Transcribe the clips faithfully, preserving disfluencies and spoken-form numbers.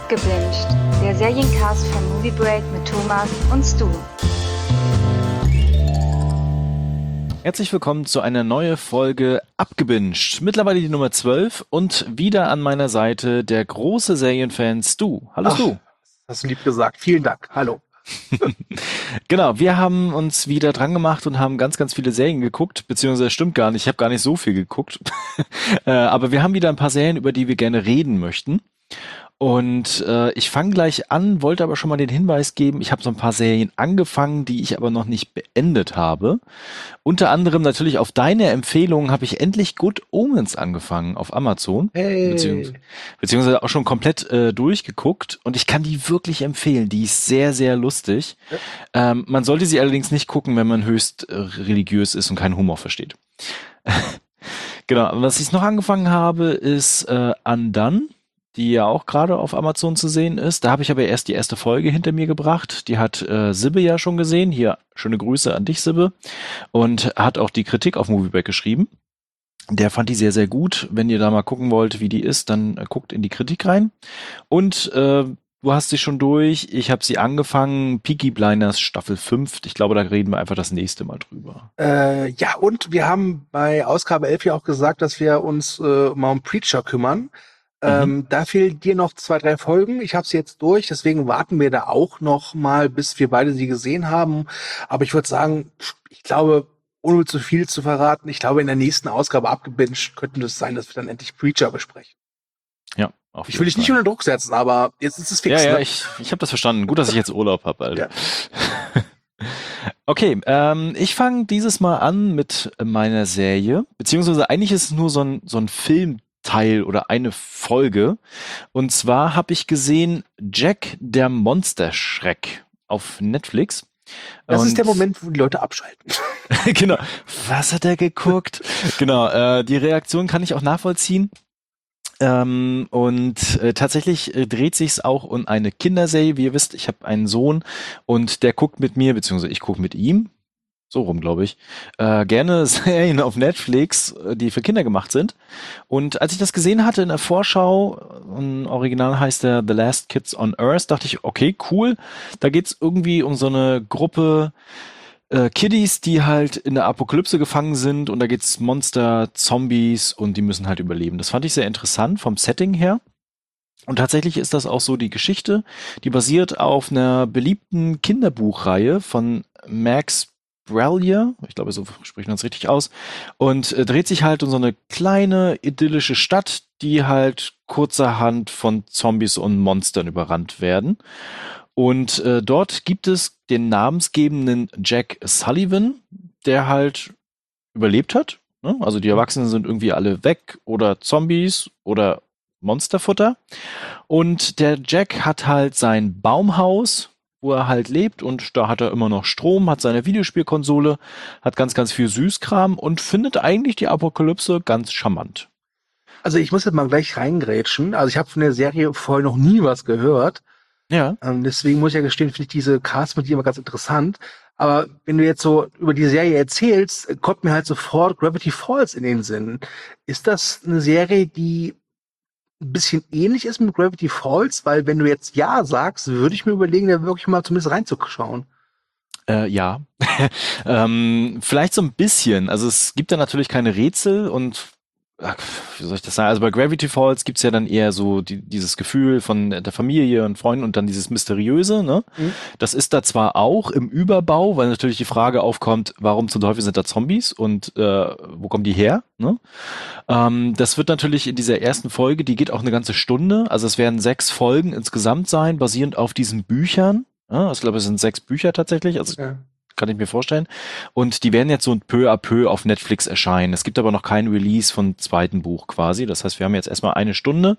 Abgebinged, der Seriencast von Movie Break mit Thomas und Stu. Herzlich willkommen zu einer neuen Folge Abgebinged. Mittlerweile die Nummer zwölf und wieder an meiner Seite der große Serienfan Stu. Hallo Ach, Stu. hast du lieb gesagt. Vielen Dank. Hallo. Genau, wir haben uns wieder dran gemacht und haben ganz, ganz viele Serien geguckt, beziehungsweise stimmt gar nicht, ich habe gar nicht so viel geguckt. äh, aber wir haben wieder ein paar Serien, über die wir gerne reden möchten. Und äh, ich fange gleich an, wollte aber schon mal den Hinweis geben, ich habe so ein paar Serien angefangen, die ich aber noch nicht beendet habe. Unter anderem natürlich auf deine Empfehlung habe ich endlich Good Omens angefangen auf Amazon. Hey. Beziehungs beziehungsweise auch schon komplett äh, durchgeguckt. Und ich kann die wirklich empfehlen. Die ist sehr, sehr lustig. Ja. Ähm, man sollte sie allerdings nicht gucken, wenn man höchst äh, religiös ist und keinen Humor versteht. Genau, was ich noch angefangen habe, ist äh, Undone, die ja auch gerade auf Amazon zu sehen ist. Da habe ich aber erst die erste Folge hinter mir gebracht. Die hat äh, Sibbe ja schon gesehen. Hier, schöne Grüße an dich, Sibbe. Und hat auch die Kritik auf Movieback geschrieben. Der fand die sehr, sehr gut. Wenn ihr da mal gucken wollt, wie die ist, dann äh, guckt in die Kritik rein. Und äh, du hast sie schon durch. Ich habe sie angefangen. Peaky Blinders Staffel fünf. Ich glaube, da reden wir einfach das nächste Mal drüber. Äh, ja, und wir haben bei Ausgabe elf ja auch gesagt, dass wir uns äh, mal um Preacher kümmern. Ähm, mhm. Da fehlen dir noch zwei, drei Folgen. Ich habe sie jetzt durch, deswegen warten wir da auch noch mal, bis wir beide sie gesehen haben. Aber ich würde sagen, ich glaube, ohne zu viel zu verraten, ich glaube, in der nächsten Ausgabe abgebinged könnte es sein, dass wir dann endlich Preacher besprechen. Ja, auf Ich will dich nicht unter Druck setzen, aber jetzt ist es fix. Ja, ja, ne? ich, ich habe das verstanden. Gut, dass ich jetzt Urlaub habe, Alter. Ja. Okay, ähm, ich fange dieses Mal an mit meiner Serie, beziehungsweise eigentlich ist es nur so ein, so ein Film, Teil oder eine Folge. Und zwar habe ich gesehen Jack der Monsterschreck auf Netflix. Das und ist der Moment, wo die Leute abschalten. Genau. Was hat er geguckt? Genau. Äh, die Reaktion kann ich auch nachvollziehen. Ähm, und äh, tatsächlich äh, dreht sich's auch um eine Kinderserie. Wie ihr wisst, ich habe einen Sohn und der guckt mit mir, beziehungsweise ich gucke mit ihm. So rum, glaube ich. Äh, gerne Serien auf Netflix, die für Kinder gemacht sind. Und als ich das gesehen hatte in der Vorschau, im Original heißt der The Last Kids on Earth, dachte ich, okay, cool. Da geht's irgendwie um so eine Gruppe äh, Kiddies, die halt in der Apokalypse gefangen sind. Und da geht's Monster, Zombies und die müssen halt überleben. Das fand ich sehr interessant vom Setting her. Und tatsächlich ist das auch so die Geschichte. Die basiert auf einer beliebten Kinderbuchreihe von Max Brallier, ich glaube, so spricht man es richtig aus, und äh, dreht sich halt um so eine kleine, idyllische Stadt, die halt kurzerhand von Zombies und Monstern überrannt werden. Und äh, dort gibt es den namensgebenden Jack Sullivan, der halt überlebt hat. Ne? Also die Erwachsenen sind irgendwie alle weg oder Zombies oder Monsterfutter. Und der Jack hat halt sein Baumhaus, wo er halt lebt, und da hat er immer noch Strom, hat seine Videospielkonsole, hat ganz, ganz viel Süßkram und findet eigentlich die Apokalypse ganz charmant. Also ich muss jetzt mal gleich reingrätschen. Also ich habe von der Serie vorher noch nie was gehört. Ja. Ähm, deswegen muss ich ja gestehen, finde ich diese Cast mit dir immer ganz interessant. Aber wenn du jetzt so über die Serie erzählst, kommt mir halt sofort Gravity Falls in den Sinn. Ist das eine Serie, die ein bisschen ähnlich ist mit Gravity Falls? Weil wenn du jetzt ja sagst, würde ich mir überlegen, da wirklich mal zumindest reinzuschauen. Äh, ja. ähm, vielleicht so ein bisschen. Also es gibt da natürlich keine Rätsel und ach, wie soll ich das sagen? Also bei Gravity Falls gibt's ja dann eher so die, dieses Gefühl von der Familie und Freunden und dann dieses Mysteriöse, ne? Mhm. Das ist da zwar auch im Überbau, weil natürlich die Frage aufkommt, warum zum Teufel sind da Zombies und äh, wo kommen die her, ne? Ähm, das wird natürlich in dieser ersten Folge, die geht auch eine ganze Stunde, also es werden sechs Folgen insgesamt sein, basierend auf diesen Büchern. Ja, ich glaube, es sind sechs Bücher tatsächlich, also ja. Kann ich mir vorstellen. Und die werden jetzt so peu à peu auf Netflix erscheinen. Es gibt aber noch kein Release vom zweiten Buch quasi. Das heißt, wir haben jetzt erstmal eine Stunde.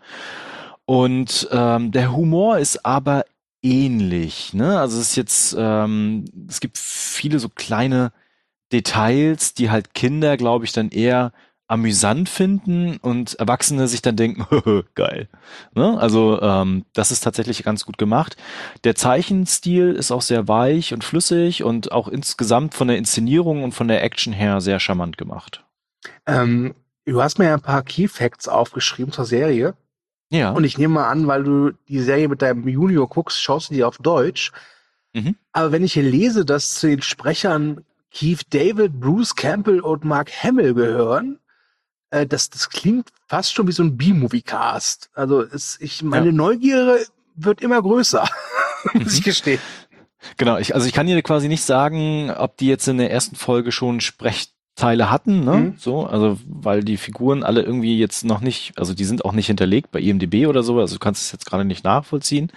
Und ähm, der Humor ist aber ähnlich. Ne? Also es ist jetzt, ähm, es gibt viele so kleine Details, die halt Kinder, glaube ich, dann eher amüsant finden und Erwachsene sich dann denken, geil. Ne? Also ähm, das ist tatsächlich ganz gut gemacht. Der Zeichenstil ist auch sehr weich und flüssig und auch insgesamt von der Inszenierung und von der Action her sehr charmant gemacht. Ähm, du hast mir ja ein paar Key Facts aufgeschrieben zur Serie. Ja. Und ich nehme mal an, weil du die Serie mit deinem Junior guckst, schaust du die auf Deutsch. Mhm. Aber wenn ich hier lese, dass zu den Sprechern Keith David, Bruce Campbell und Mark Hamill gehören, äh, das, das klingt fast schon wie so ein B-Movie-Cast. Also es, ich, meine Ja. Neugier wird immer größer, muss ich gestehen. Genau, ich, also ich kann dir quasi nicht sagen, ob die jetzt in der ersten Folge schon Sprechteile hatten, ne? Mhm. So, also weil die Figuren alle irgendwie jetzt noch nicht, also die sind auch nicht hinterlegt bei I M D B oder so, also du kannst es jetzt gerade nicht nachvollziehen.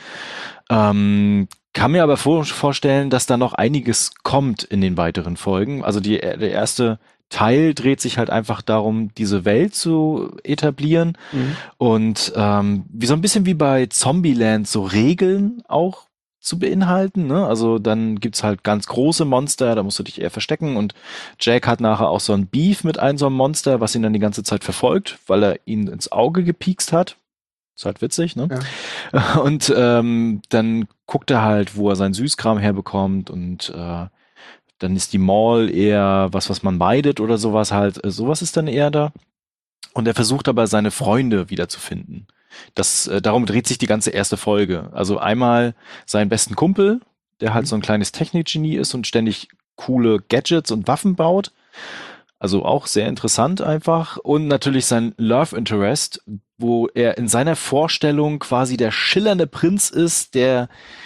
Ähm, kann mir aber vor, vorstellen, dass da noch einiges kommt in den weiteren Folgen. Also die, der erste Teil dreht sich halt einfach darum, diese Welt zu etablieren Mhm. und ähm, wie so ein bisschen wie bei Zombieland so Regeln auch zu beinhalten, ne? Also dann gibt's halt ganz große Monster, da musst du dich eher verstecken und Jack hat nachher auch so ein Beef mit einem so einem Monster, was ihn dann die ganze Zeit verfolgt, weil er ihn ins Auge gepiekst hat. Ist halt witzig, ne? Ja. Und ähm, dann guckt er halt, wo er seinen Süßkram herbekommt und äh, dann ist die Mall eher was, was man meidet oder sowas halt. Äh, sowas ist dann eher da. Und er versucht aber seine Freunde wiederzufinden. Das, äh, darum dreht sich die ganze erste Folge. Also einmal seinen besten Kumpel, der halt Mhm. so ein kleines Technikgenie ist und ständig coole Gadgets und Waffen baut. Also auch sehr interessant einfach. Und natürlich sein Love Interest, wo er in seiner Vorstellung quasi der schillernde Prinz ist, der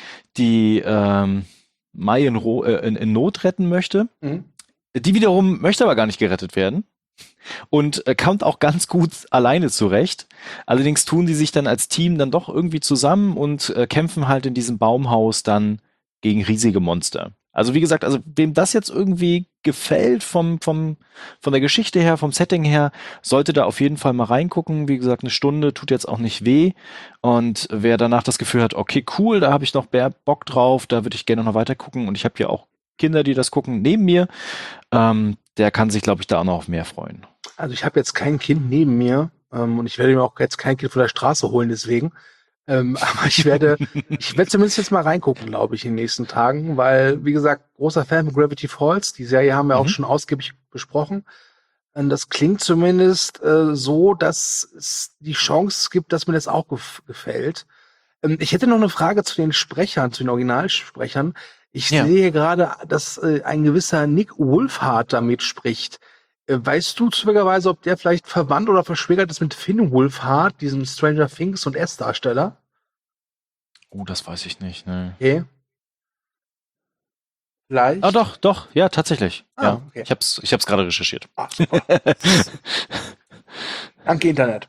die ähm, Mai in, Ro äh, in, in Not retten möchte. Mhm. Die wiederum möchte aber gar nicht gerettet werden und äh, kommt auch ganz gut alleine zurecht. Allerdings tun die sich dann als Team dann doch irgendwie zusammen und äh, kämpfen halt in diesem Baumhaus dann gegen riesige Monster. Also wie gesagt, also wem das jetzt irgendwie gefällt vom, vom, von der Geschichte her, vom Setting her, sollte da auf jeden Fall mal reingucken. Wie gesagt, eine Stunde tut jetzt auch nicht weh. Und wer danach das Gefühl hat, okay, cool, da habe ich noch mehr Bock drauf, da würde ich gerne noch weiter gucken. Und ich habe ja auch Kinder, die das gucken, neben mir. Ähm, der kann sich, glaube ich, da auch noch auf mehr freuen. Also ich habe jetzt kein Kind neben mir ähm, und ich werde mir auch jetzt kein Kind von der Straße holen, deswegen. Ähm, aber ich werde, ich werde zumindest jetzt mal reingucken, glaube ich, in den nächsten Tagen, weil, wie gesagt, großer Fan von Gravity Falls. Die Serie haben wir auch Mhm. schon ausgiebig besprochen. Und das klingt zumindest äh, so, dass es die Chance gibt, dass mir das auch gef gefällt. Ähm, ich hätte noch eine Frage zu den Sprechern, zu den Originalsprechern. Ich Ja. sehe gerade, dass äh, ein gewisser Nick Wolfhard da mitspricht. Äh, weißt du zufälligerweise, ob der vielleicht verwandt oder verschwägert ist mit Finn Wolfhard, diesem Stranger Things und S-Darsteller? Oh, das weiß ich nicht, ne. Okay. Vielleicht? Ah, doch, doch, ja, tatsächlich. Ah, ja, okay. ich hab's, ich hab's gerade recherchiert. Ah, super. Danke, Internet.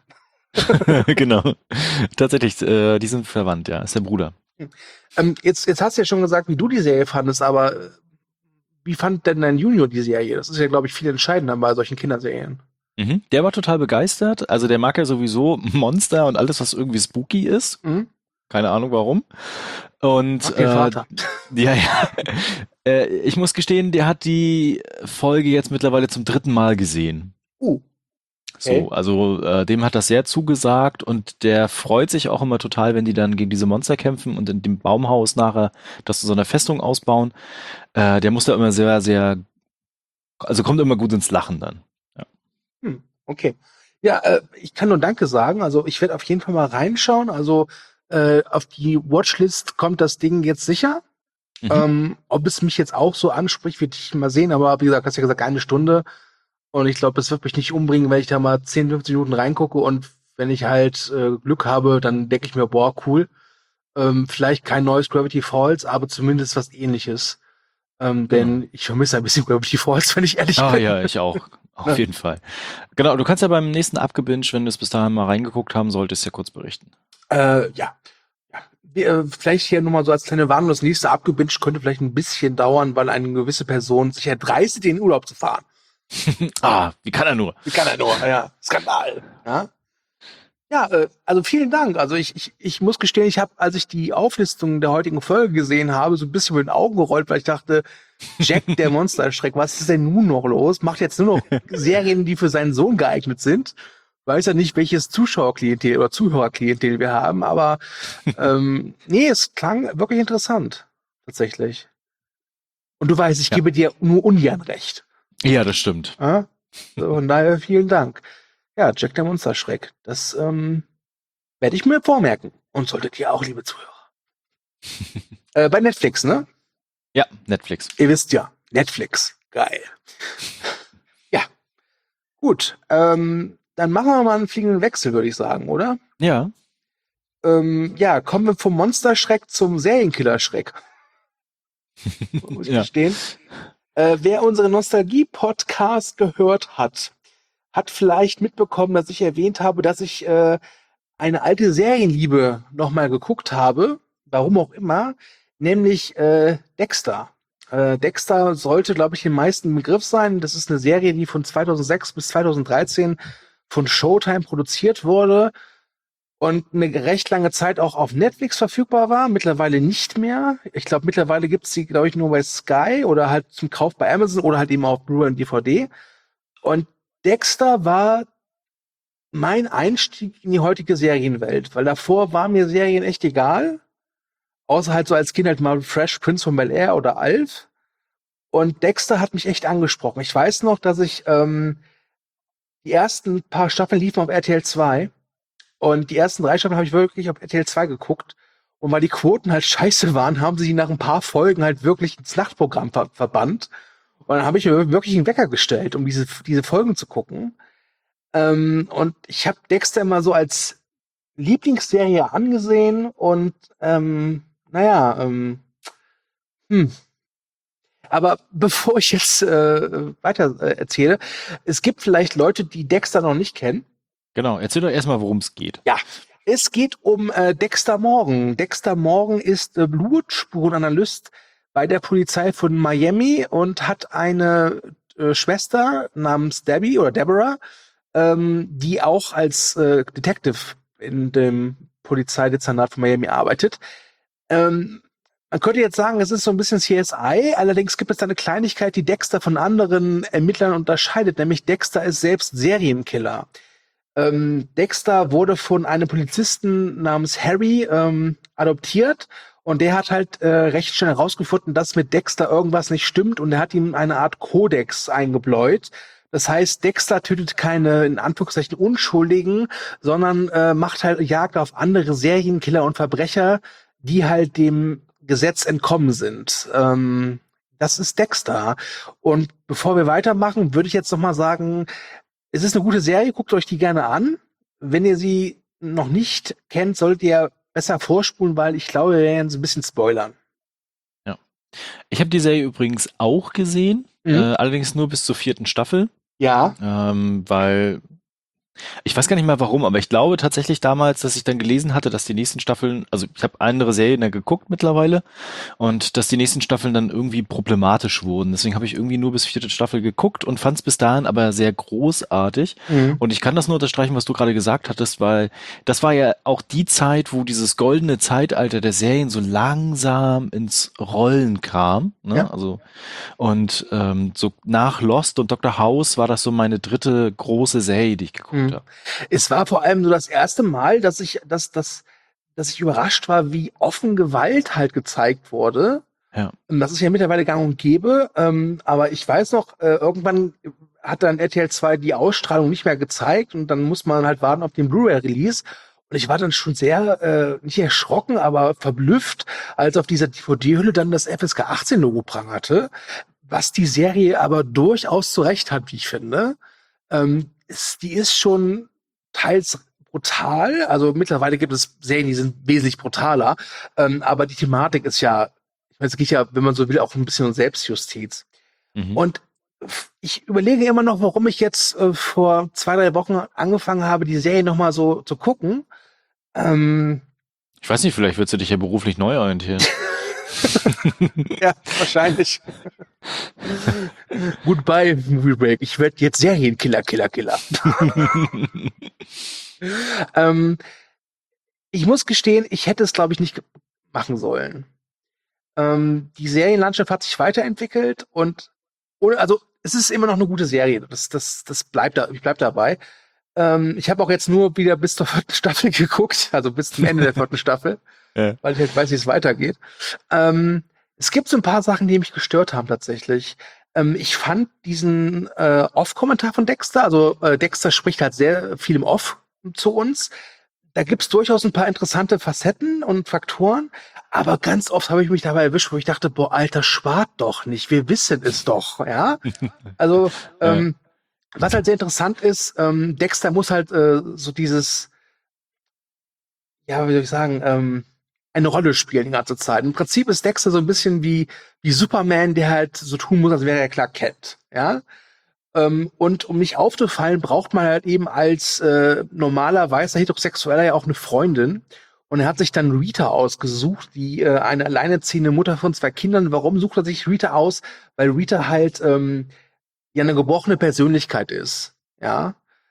Genau. Tatsächlich, äh, die sind verwandt, ja. Ist der Bruder. Ähm, jetzt, jetzt hast du ja schon gesagt, wie du die Serie fandest, aber äh, wie fand denn dein Junior die Serie? Das ist ja, glaube ich, viel entscheidender bei solchen Kinderserien. Mhm. Der war total begeistert. Also der mag ja sowieso Monster und alles, was irgendwie spooky ist. Mhm. Keine Ahnung warum. Und Mag den äh, Vater. ja, ja. äh, ich muss gestehen, der hat die Folge jetzt mittlerweile zum dritten Mal gesehen. Uh. So, Okay. also äh, dem hat das sehr zugesagt und der freut sich auch immer total, wenn die dann gegen diese Monster kämpfen und in dem Baumhaus nachher das zu so einer Festung ausbauen. Äh, der muss da immer sehr, sehr, also kommt immer gut ins Lachen dann. Ja. Hm, okay. Ja, äh, ich kann nur Danke sagen. Also ich werde auf jeden Fall mal reinschauen. Also äh, auf die Watchlist kommt das Ding jetzt sicher. Mhm. Ähm, ob es mich jetzt auch so anspricht, wird ich mal sehen. Aber wie gesagt, hast ja gesagt, eine Stunde. Und ich glaube, es wird mich nicht umbringen, wenn ich da mal zehn, fünfzehn Minuten reingucke. Und wenn ich halt äh, Glück habe, dann denke ich mir, boah, cool. Ähm, vielleicht kein neues Gravity Falls, aber zumindest was Ähnliches. Ähm, denn ich vermisse ein bisschen Gravity Falls, wenn ich ehrlich Ah bin. ja, ich auch. Auf Ja. jeden Fall. Genau, du kannst ja beim nächsten Abgebinge, wenn du es bis dahin mal reingeguckt haben solltest, ja kurz berichten. Äh, ja. ja. Wir, äh, vielleicht hier nochmal so als kleine Warnung, das nächste abgebinged könnte vielleicht ein bisschen dauern, weil eine gewisse Person sich erdreistet, in den Urlaub zu fahren. Ah, wie kann er nur? Wie kann er nur? Ja, Skandal. Ja, ja äh, also vielen Dank. Also ich, ich, ich muss gestehen, ich habe, als ich die Auflistung der heutigen Folge gesehen habe, so ein bisschen mit den Augen gerollt, weil ich dachte, Jack der Monsterschreck, was ist denn nun noch los? Macht jetzt nur noch Serien, die für seinen Sohn geeignet sind. Weiß ja nicht, welches Zuschauerklientel oder Zuhörerklientel wir haben, aber ähm, nee, es klang wirklich interessant. Tatsächlich. Und du weißt, ich Ja. gebe dir nur ungern recht. Ja, das stimmt. Ja? So, von daher vielen Dank. Ja, Jack der Monsterschreck. Das, ähm, Werde ich mir vormerken. Und solltet ihr auch, liebe Zuhörer. äh, bei Netflix, ne? Ja, Netflix. Ihr wisst ja, Netflix. Geil. Ja, gut. Ähm, dann machen wir mal einen fliegenden Wechsel, würde ich sagen, oder? Ja. Ähm, ja, kommen wir vom Monsterschreck zum Serienkiller-Schreck. Muss ich Ja. gestehen. Äh, wer unseren Nostalgie-Podcast gehört hat, hat vielleicht mitbekommen, dass ich erwähnt habe, dass ich äh, eine alte Serienliebe nochmal geguckt habe. Warum auch immer. Nämlich äh, Dexter. Äh, Dexter sollte, glaube ich, den meisten Begriff sein. Das ist eine Serie, die von zweitausendsechs bis zweitausenddreizehn von Showtime produziert wurde und eine recht lange Zeit auch auf Netflix verfügbar war, mittlerweile nicht mehr. Ich glaube, mittlerweile gibt's sie, glaube ich, nur bei Sky oder halt zum Kauf bei Amazon oder halt eben auf Blu-ray und D V D. Und Dexter war mein Einstieg in die heutige Serienwelt, weil davor waren mir Serien echt egal, außer halt so als Kind halt mal Fresh Prince von Bel-Air oder Alf. Und Dexter hat mich echt angesprochen. Ich weiß noch, dass ich ähm, die ersten paar Staffeln liefen auf R T L zwei. Und die ersten drei Staffeln habe ich wirklich auf R T L zwei geguckt. Und weil die Quoten halt scheiße waren, haben sie nach ein paar Folgen halt wirklich ins Nachtprogramm ver verbannt. Und dann habe ich mir wirklich einen Wecker gestellt, um diese, diese Folgen zu gucken. Ähm, und ich habe Dexter immer so als Lieblingsserie angesehen. Und ähm, naja, ähm, hm. Aber bevor ich jetzt äh, weiter äh, erzähle, es gibt vielleicht Leute, die Dexter noch nicht kennen. Genau, erzähl doch erstmal, worum es geht. Ja, es geht um äh, Dexter Morgan. Dexter Morgan ist äh, Blutspurenanalyst bei der Polizei von Miami und hat eine äh, Schwester namens Debbie oder Deborah, ähm, die auch als äh, Detective in dem Polizeidezernat von Miami arbeitet. Ähm, man könnte jetzt sagen, es ist so ein bisschen C S I, allerdings gibt es da eine Kleinigkeit, die Dexter von anderen Ermittlern unterscheidet, nämlich Dexter ist selbst Serienkiller. Ähm, Dexter wurde von einem Polizisten namens Harry ähm, adoptiert und der hat halt äh, recht schnell herausgefunden, dass mit Dexter irgendwas nicht stimmt und er hat ihm eine Art Kodex eingebläut. Das heißt, Dexter tötet keine, in Anführungszeichen, Unschuldigen, sondern äh, macht halt Jagd auf andere Serienkiller und Verbrecher, die halt dem Gesetz entkommen sind. Ähm, das ist Dexter. Und bevor wir weitermachen, würde ich jetzt noch mal sagen, es ist eine gute Serie, guckt euch die gerne an. Wenn ihr sie noch nicht kennt, solltet ihr besser vorspulen, weil ich glaube, wir werden so ein bisschen spoilern. Ja. Ich habe die Serie übrigens auch gesehen, Mhm. äh, allerdings nur bis zur vierten Staffel, Ja. ähm, weil ich weiß gar nicht mal warum, aber ich glaube tatsächlich damals, dass ich dann gelesen hatte, dass die nächsten Staffeln, also ich habe andere Serien dann geguckt mittlerweile und dass die nächsten Staffeln dann irgendwie problematisch wurden. Deswegen habe ich irgendwie nur bis vierte Staffel geguckt und fand es bis dahin aber sehr großartig. Mhm. Und ich kann das nur unterstreichen, was du gerade gesagt hattest, weil das war ja auch die Zeit, wo dieses goldene Zeitalter der Serien so langsam ins Rollen kam. Ne? Ja. Also und ähm, so nach Lost und Doktor House war das so meine dritte große Serie, die ich geguckt Mhm. habe. Es war vor allem so das erste Mal, dass ich, dass, dass, dass ich überrascht war, wie offen Gewalt halt gezeigt wurde. Ja. Und das ist ja mittlerweile gang und gäbe. Ähm, aber ich weiß noch, äh, irgendwann hat dann R T L zwei die Ausstrahlung nicht mehr gezeigt und dann muss man halt warten auf den Blu-ray-Release. Und ich war dann schon sehr, äh, nicht erschrocken, aber verblüfft, als auf dieser D V D-Hülle dann das F S K achtzehn-Logo prangerte, was die Serie aber durchaus zurecht hat, wie ich finde. Ähm, ist, die ist schon teils brutal, also mittlerweile gibt es Serien, die sind wesentlich brutaler, ähm, aber die Thematik ist ja, ich meine, es geht ja, wenn man so will, auch ein bisschen um Selbstjustiz. Mhm. Und f- ich überlege immer noch, warum ich jetzt äh, vor zwei, drei Wochen angefangen habe, die Serie noch mal so zu gucken. Ähm, Ich weiß nicht, vielleicht willst du dich ja beruflich neu orientieren. ja, wahrscheinlich. Goodbye, Movie Break. Ich werde jetzt Serienkiller, Killer, Killer. ähm, ich muss gestehen, ich hätte es, glaube ich, nicht ge- machen sollen. Ähm, die Serienlandschaft hat sich weiterentwickelt und oder, also es ist immer noch eine gute Serie. Das, das, das bleibt da, ich bleib dabei. Ähm, ich habe auch jetzt nur wieder bis zur vierten Staffel geguckt, also bis zum Ende der vierten Staffel, Ja. weil ich halt weiß, wie es weitergeht. Ähm, es gibt so ein paar Sachen, die mich gestört haben tatsächlich. Ähm, ich fand diesen äh, Off-Kommentar von Dexter, also äh, Dexter spricht halt sehr viel im Off zu uns. da gibt's durchaus ein paar interessante Facetten und Faktoren, aber ganz oft habe ich mich dabei erwischt, wo ich dachte, boah, Alter, spart doch nicht, wir wissen es doch, ja. Also, ähm, was halt sehr interessant ist, ähm, Dexter muss halt äh, so dieses, ja, wie soll ich sagen, ähm, eine Rolle spielen die ganze Zeit. Im Prinzip ist Dexter so ein bisschen wie, wie Superman, der halt so tun muss, als wäre er Clark Kent, ja. Ähm, und um nicht aufzufallen, braucht man halt eben als äh, normaler, weißer Heterosexueller ja auch eine Freundin. Und er hat sich dann Rita ausgesucht, die äh, eine alleinerziehende Mutter von zwei Kindern. Warum sucht er sich Rita aus? Weil Rita halt ähm, ja eine gebrochene Persönlichkeit ist, ja,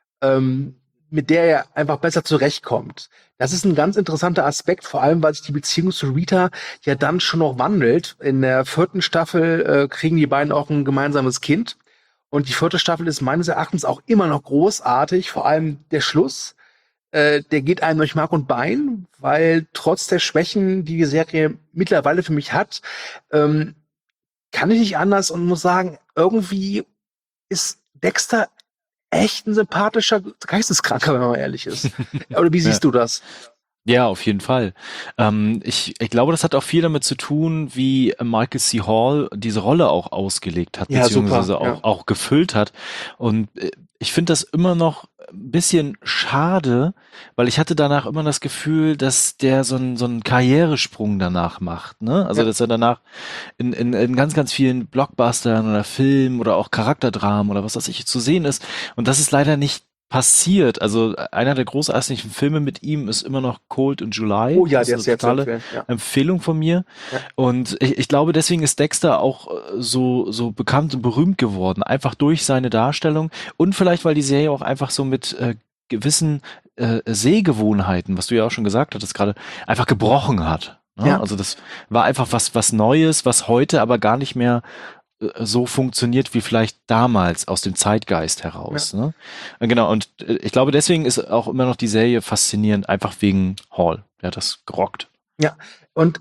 ähm, mit der er einfach besser zurechtkommt. Das ist ein ganz interessanter Aspekt, vor allem, weil sich die Beziehung zu Rita ja dann schon noch wandelt. In der vierten Staffel äh, kriegen die beiden auch ein gemeinsames Kind. Und die vierte Staffel ist meines Erachtens auch immer noch großartig, vor allem der Schluss. Äh, der geht einem durch Mark und Bein, weil trotz der Schwächen, die die Serie mittlerweile für mich hat, ähm, kann ich nicht anders und muss sagen, irgendwie ist Dexter echt ein sympathischer Geisteskranker, wenn man mal ehrlich ist. Oder wie siehst Ja. du das? Ja, auf jeden Fall. Ähm, ich, ich glaube, das hat auch viel damit zu tun, wie Michael C. Hall diese Rolle auch ausgelegt hat, Ja, beziehungsweise super, auch, ja. auch gefüllt hat. Und äh, ich finde das immer noch ein bisschen schade, weil ich hatte danach immer das Gefühl, dass der so einen so einen Karrieresprung danach macht, ne? Also Ja. dass er danach in, in, in ganz, ganz vielen Blockbustern oder Filmen oder auch Charakterdramen oder was weiß ich zu sehen ist. Und das ist leider nicht passiert. Also einer der großartigsten Filme mit ihm ist immer noch Cold in July. Oh ja, Das der ist ist sehr eine zu totale empfehlen. Ja. Empfehlung von mir. Ja. Und ich, ich glaube, deswegen ist Dexter auch äh, so, so bekannt und berühmt geworden. Einfach durch seine Darstellung und vielleicht, weil die Serie auch einfach so mit äh, gewissen äh, Sehgewohnheiten, was du ja auch schon gesagt hattest gerade, einfach gebrochen hat. Ne? Ja. Also das war einfach was, was Neues, was heute aber gar nicht mehr äh, so funktioniert wie vielleicht damals aus dem Zeitgeist heraus. Ne? Äh, Genau, und äh, ich glaube, deswegen ist auch immer noch die Serie faszinierend, einfach wegen Hall. Der hat das gerockt. Ja, und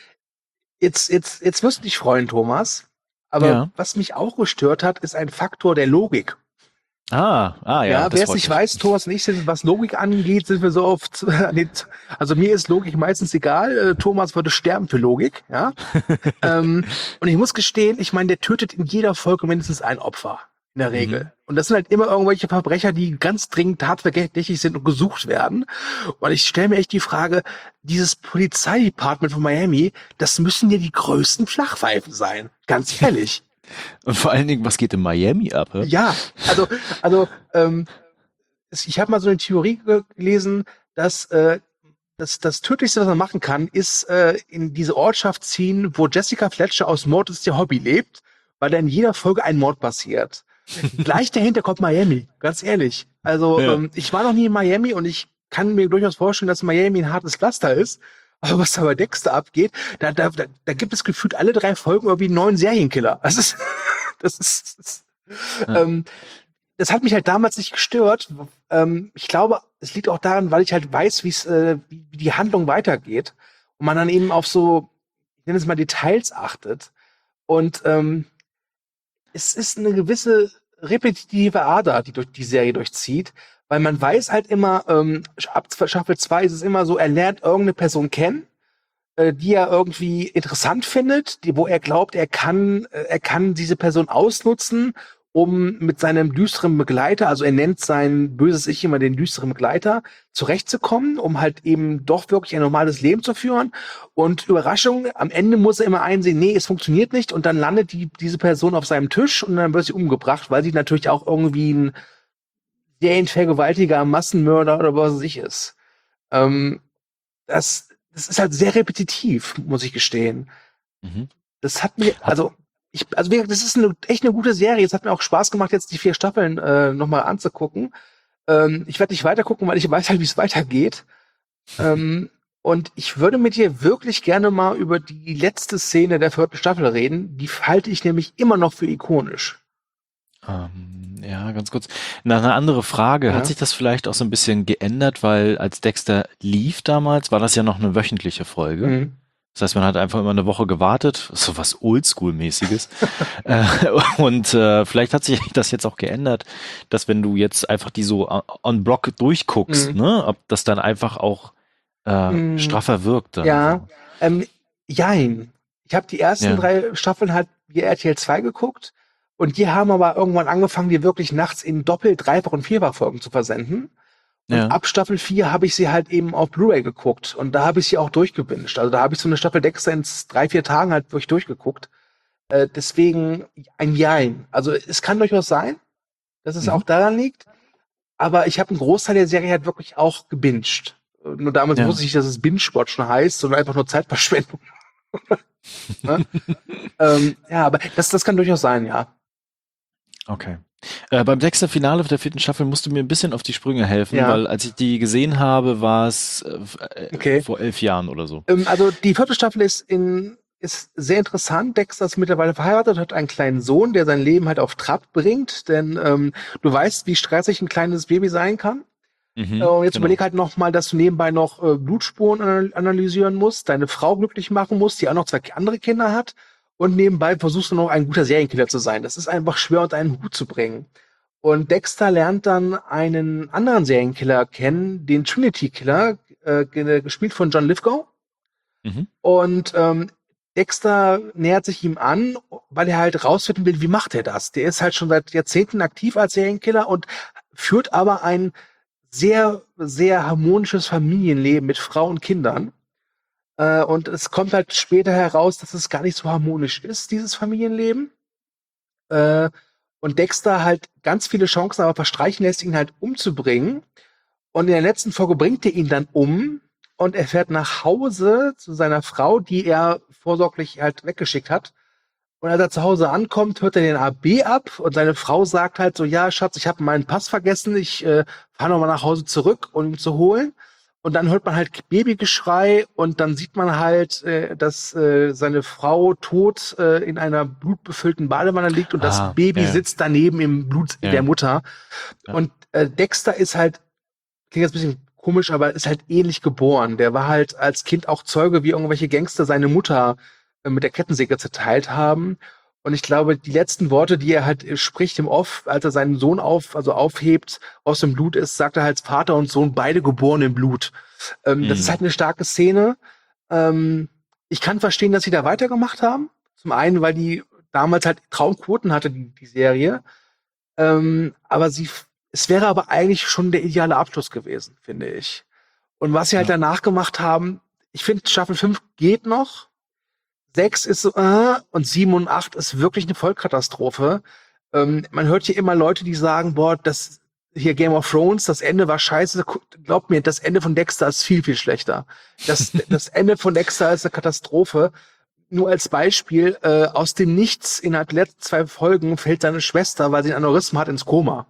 jetzt, jetzt, jetzt wirst du dich freuen, Thomas. Aber Ja. was mich auch gestört hat, ist ein Faktor der Logik. Ah, ah ja. Ja, das wer es freut nicht mich. weiß, Thomas und ich sind, was Logik angeht, sind wir so oft, also mir ist Logik meistens egal, äh, Thomas würde sterben für Logik, ja. ähm, und ich muss gestehen, ich meine, der tötet in jeder Folge mindestens ein Opfer, in der Regel. Mhm. Und das sind halt immer irgendwelche Verbrecher, die ganz dringend tatverdächtig sind und gesucht werden. Und ich stelle mir echt die Frage, dieses Polizeidepartment von Miami, das müssen ja die größten Flachpfeifen sein, ganz ehrlich. Und vor allen Dingen, was geht in Miami ab? hä? Ja, also, also ähm, es- ich habe mal so eine Theorie ge- gelesen, dass äh, das, das Tödlichste, was man machen kann, ist äh, in diese Ortschaft ziehen, wo Jessica Fletcher aus Mord ist ihr Hobby lebt, weil da in jeder Folge ein Mord passiert. Gleich dahinter kommt Miami, ganz ehrlich. Also Ja. ähm, ich war noch nie in Miami und ich kann mir durchaus vorstellen, dass Miami ein hartes Pflaster ist. Aber was da bei Dexter abgeht, da, da, da, da gibt es gefühlt alle drei Folgen irgendwie einen neuen Serienkiller. Das ist, das ist, das, Ja. ähm, das hat mich halt damals nicht gestört. Ähm, ich glaube, es liegt auch daran, weil ich halt weiß, wie's, äh, wie wie die Handlung weitergeht und man dann eben auf so, ich nenne es mal Details achtet. Und ähm, es ist eine gewisse repetitive Ader, die durch die Serie durchzieht, weil man weiß halt immer, ähm, ab Staffel zwei ist es immer so, er lernt irgendeine Person kennen, äh, die er irgendwie interessant findet, die, wo er glaubt, er kann, äh, er kann diese Person ausnutzen, um mit seinem düsteren Begleiter, also er nennt sein böses Ich immer den düsteren Begleiter, zurechtzukommen, um halt eben doch wirklich ein normales Leben zu führen. Und Überraschung, am Ende muss er immer einsehen, nee, es funktioniert nicht, und dann landet die, diese Person auf seinem Tisch und dann wird sie umgebracht, weil sie natürlich auch irgendwie ein Serienvergewaltiger, Massenmörder oder was weiß ich ist. Ähm, das, das ist halt sehr repetitiv, muss ich gestehen. Mhm. Das hat mir, also, ich, also wie gesagt, das ist eine, echt eine gute Serie. Es hat mir auch Spaß gemacht, jetzt die vier Staffeln äh, nochmal anzugucken. Ähm, ich werde nicht weitergucken, weil ich weiß halt, wie es weitergeht. ähm, und ich würde mit dir wirklich gerne mal über die letzte Szene der vierten Staffel reden. Die halte ich nämlich immer noch für ikonisch. Ähm, ja, ganz kurz. Na, eine andere Frage. Ja. Hat sich das vielleicht auch so ein bisschen geändert, weil als Dexter lief damals, war das ja noch eine wöchentliche Folge. Mhm. Das heißt, man hat einfach immer eine Woche gewartet, so was Oldschool-mäßiges. äh, und äh, vielleicht hat sich das jetzt auch geändert, dass wenn du jetzt einfach die so on Block durchguckst, Mhm. ne, ob das dann einfach auch äh, Mm, straffer wirkt. Dann Ja, so. ähm, jein. Ich habe die ersten Ja. drei Staffeln halt via R T L zwei geguckt und die haben aber irgendwann angefangen, die wirklich nachts in Doppel-, Dreifach- und Vierfach-Folgen zu versenden. Und Ja. ab Staffel vier habe ich sie halt eben auf Blu-ray geguckt und da habe ich sie auch durchgebinged. Also da habe ich so eine Staffel Dexter in drei, vier Tagen halt wirklich durchgeguckt. Äh, deswegen ein Jein. Also es kann durchaus sein, dass es Mhm. auch daran liegt, aber ich habe einen Großteil der Serie halt wirklich auch gebinged. Äh, Nur damals Ja. wusste ich nicht, dass es Binge-Watchen heißt, sondern einfach nur Zeitverschwendung. Ne? ähm, ja, aber das, das kann durchaus sein, ja. Okay. Äh, beim Dexter-Finale der vierten Staffel musst du mir ein bisschen auf die Sprünge helfen, Ja. weil als ich die gesehen habe, war es äh, Okay. vor elf Jahren oder so. Ähm, also die vierte Staffel ist in ist sehr interessant. Dexter ist mittlerweile verheiratet, hat einen kleinen Sohn, der sein Leben halt auf Trab bringt, denn ähm, du weißt, wie stressig ein kleines Baby sein kann. Mhm, Äh, und jetzt genau. überleg halt noch mal, dass du nebenbei noch äh, Blutspuren anal- analysieren musst, deine Frau glücklich machen musst, die auch noch zwei andere Kinder hat und nebenbei versuchst du noch ein guter Serienkiller zu sein. Das ist einfach schwer unter einen Hut zu bringen. Und Dexter lernt dann einen anderen Serienkiller kennen, den Trinity Killer, äh, ge- gespielt von John Lithgow. Mhm. Und ähm, Dexter nähert sich ihm an, weil er halt rausfinden will, wie macht er das? Der ist halt schon seit Jahrzehnten aktiv als Serienkiller und führt aber ein sehr, sehr harmonisches Familienleben mit Frau und Kindern. Äh, und es kommt halt später heraus, dass es gar nicht so harmonisch ist, dieses Familienleben. Äh, und Dexter halt ganz viele Chancen aber verstreichen lässt, ihn halt umzubringen. Und in der letzten Folge bringt er ihn dann um und er fährt nach Hause zu seiner Frau, die er vorsorglich halt weggeschickt hat. Und als er zu Hause ankommt, hört er den A B ab und seine Frau sagt halt so, ja, Schatz, ich habe meinen Pass vergessen, ich äh, fahre nochmal nach Hause zurück, um ihn zu holen. Und dann hört man halt Babygeschrei und dann sieht man halt, äh, dass äh, seine Frau tot äh, in einer blutbefüllten Badewanne liegt und das Ah, Baby ja, sitzt daneben im Blut ja. der Mutter. Ja. Und äh, Dexter ist halt, klingt jetzt ein bisschen komisch, aber ist halt ähnlich geboren. Der war halt als Kind auch Zeuge, wie irgendwelche Gangster seine Mutter äh, mit der Kettensäge zerteilt haben. Und ich glaube, die letzten Worte, die er halt äh, spricht im Off, als er seinen Sohn auf, also aufhebt, aus dem Blut ist, sagt er halt Vater und Sohn beide geboren im Blut. Ähm, Mhm. Das ist halt eine starke Szene. Ähm, ich kann verstehen, dass sie da weitergemacht haben. Zum einen, weil die damals halt Traumquoten hatte, die, die Serie. Ähm, aber sie, es wäre aber eigentlich schon der ideale Abschluss gewesen, finde ich. Und was sie halt Ja. danach gemacht haben, ich finde, Staffel fünf geht noch. Sechs ist so, äh, und sieben und acht ist wirklich eine Vollkatastrophe. Ähm, man hört hier immer Leute, die sagen, boah, das hier Game of Thrones, das Ende war scheiße. Glaubt mir, das Ende von Dexter ist viel, viel schlechter. Das, das Ende von Dexter ist eine Katastrophe. Nur als Beispiel, äh, aus dem Nichts innerhalb der letzten zwei Folgen fällt seine Schwester, weil sie ein Aneurysma hat, ins Koma.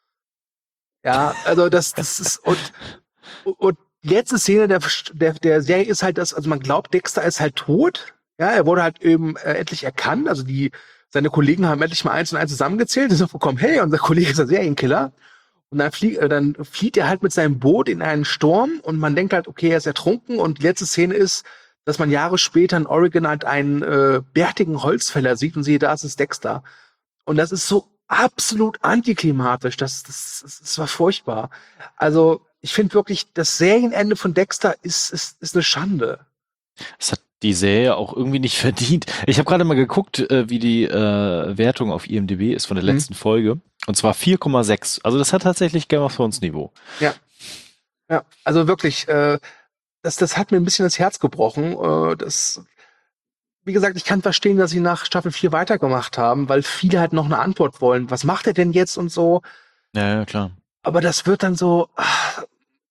Ja, also das, das ist, und, und die letzte Szene der, der, der Serie ist halt das, also man glaubt, Dexter ist halt tot. Ja, er wurde halt eben äh, endlich erkannt. Also die, seine Kollegen haben endlich mal eins und eins zusammengezählt und so gekommen, hey, unser Kollege ist ein Serienkiller. Und dann, flie äh, dann flieht er halt mit seinem Boot in einen Sturm und man denkt halt, okay, er ist ertrunken. Und die letzte Szene ist, dass man Jahre später in Oregon halt einen äh, bärtigen Holzfäller sieht und sieht, da ist es Dexter. Und das ist so absolut antiklimatisch. Das, das, das, das war furchtbar. Also, ich finde wirklich, das Serienende von Dexter ist, ist, ist eine Schande. Das hat die Serie auch irgendwie nicht verdient. Ich habe gerade mal geguckt, äh, wie die äh, Wertung auf I M D B ist von der Mhm. letzten Folge. Und zwar vier Komma sechs. Also das hat tatsächlich Game of Thrones Niveau. Ja. Ja, also wirklich, äh, das, das hat mir ein bisschen das Herz gebrochen. Äh, das, wie gesagt, ich kann verstehen, dass sie nach Staffel vier weitergemacht haben, weil viele halt noch eine Antwort wollen. Was macht er denn jetzt und so? Ja, ja, klar. Aber das wird dann so, ah,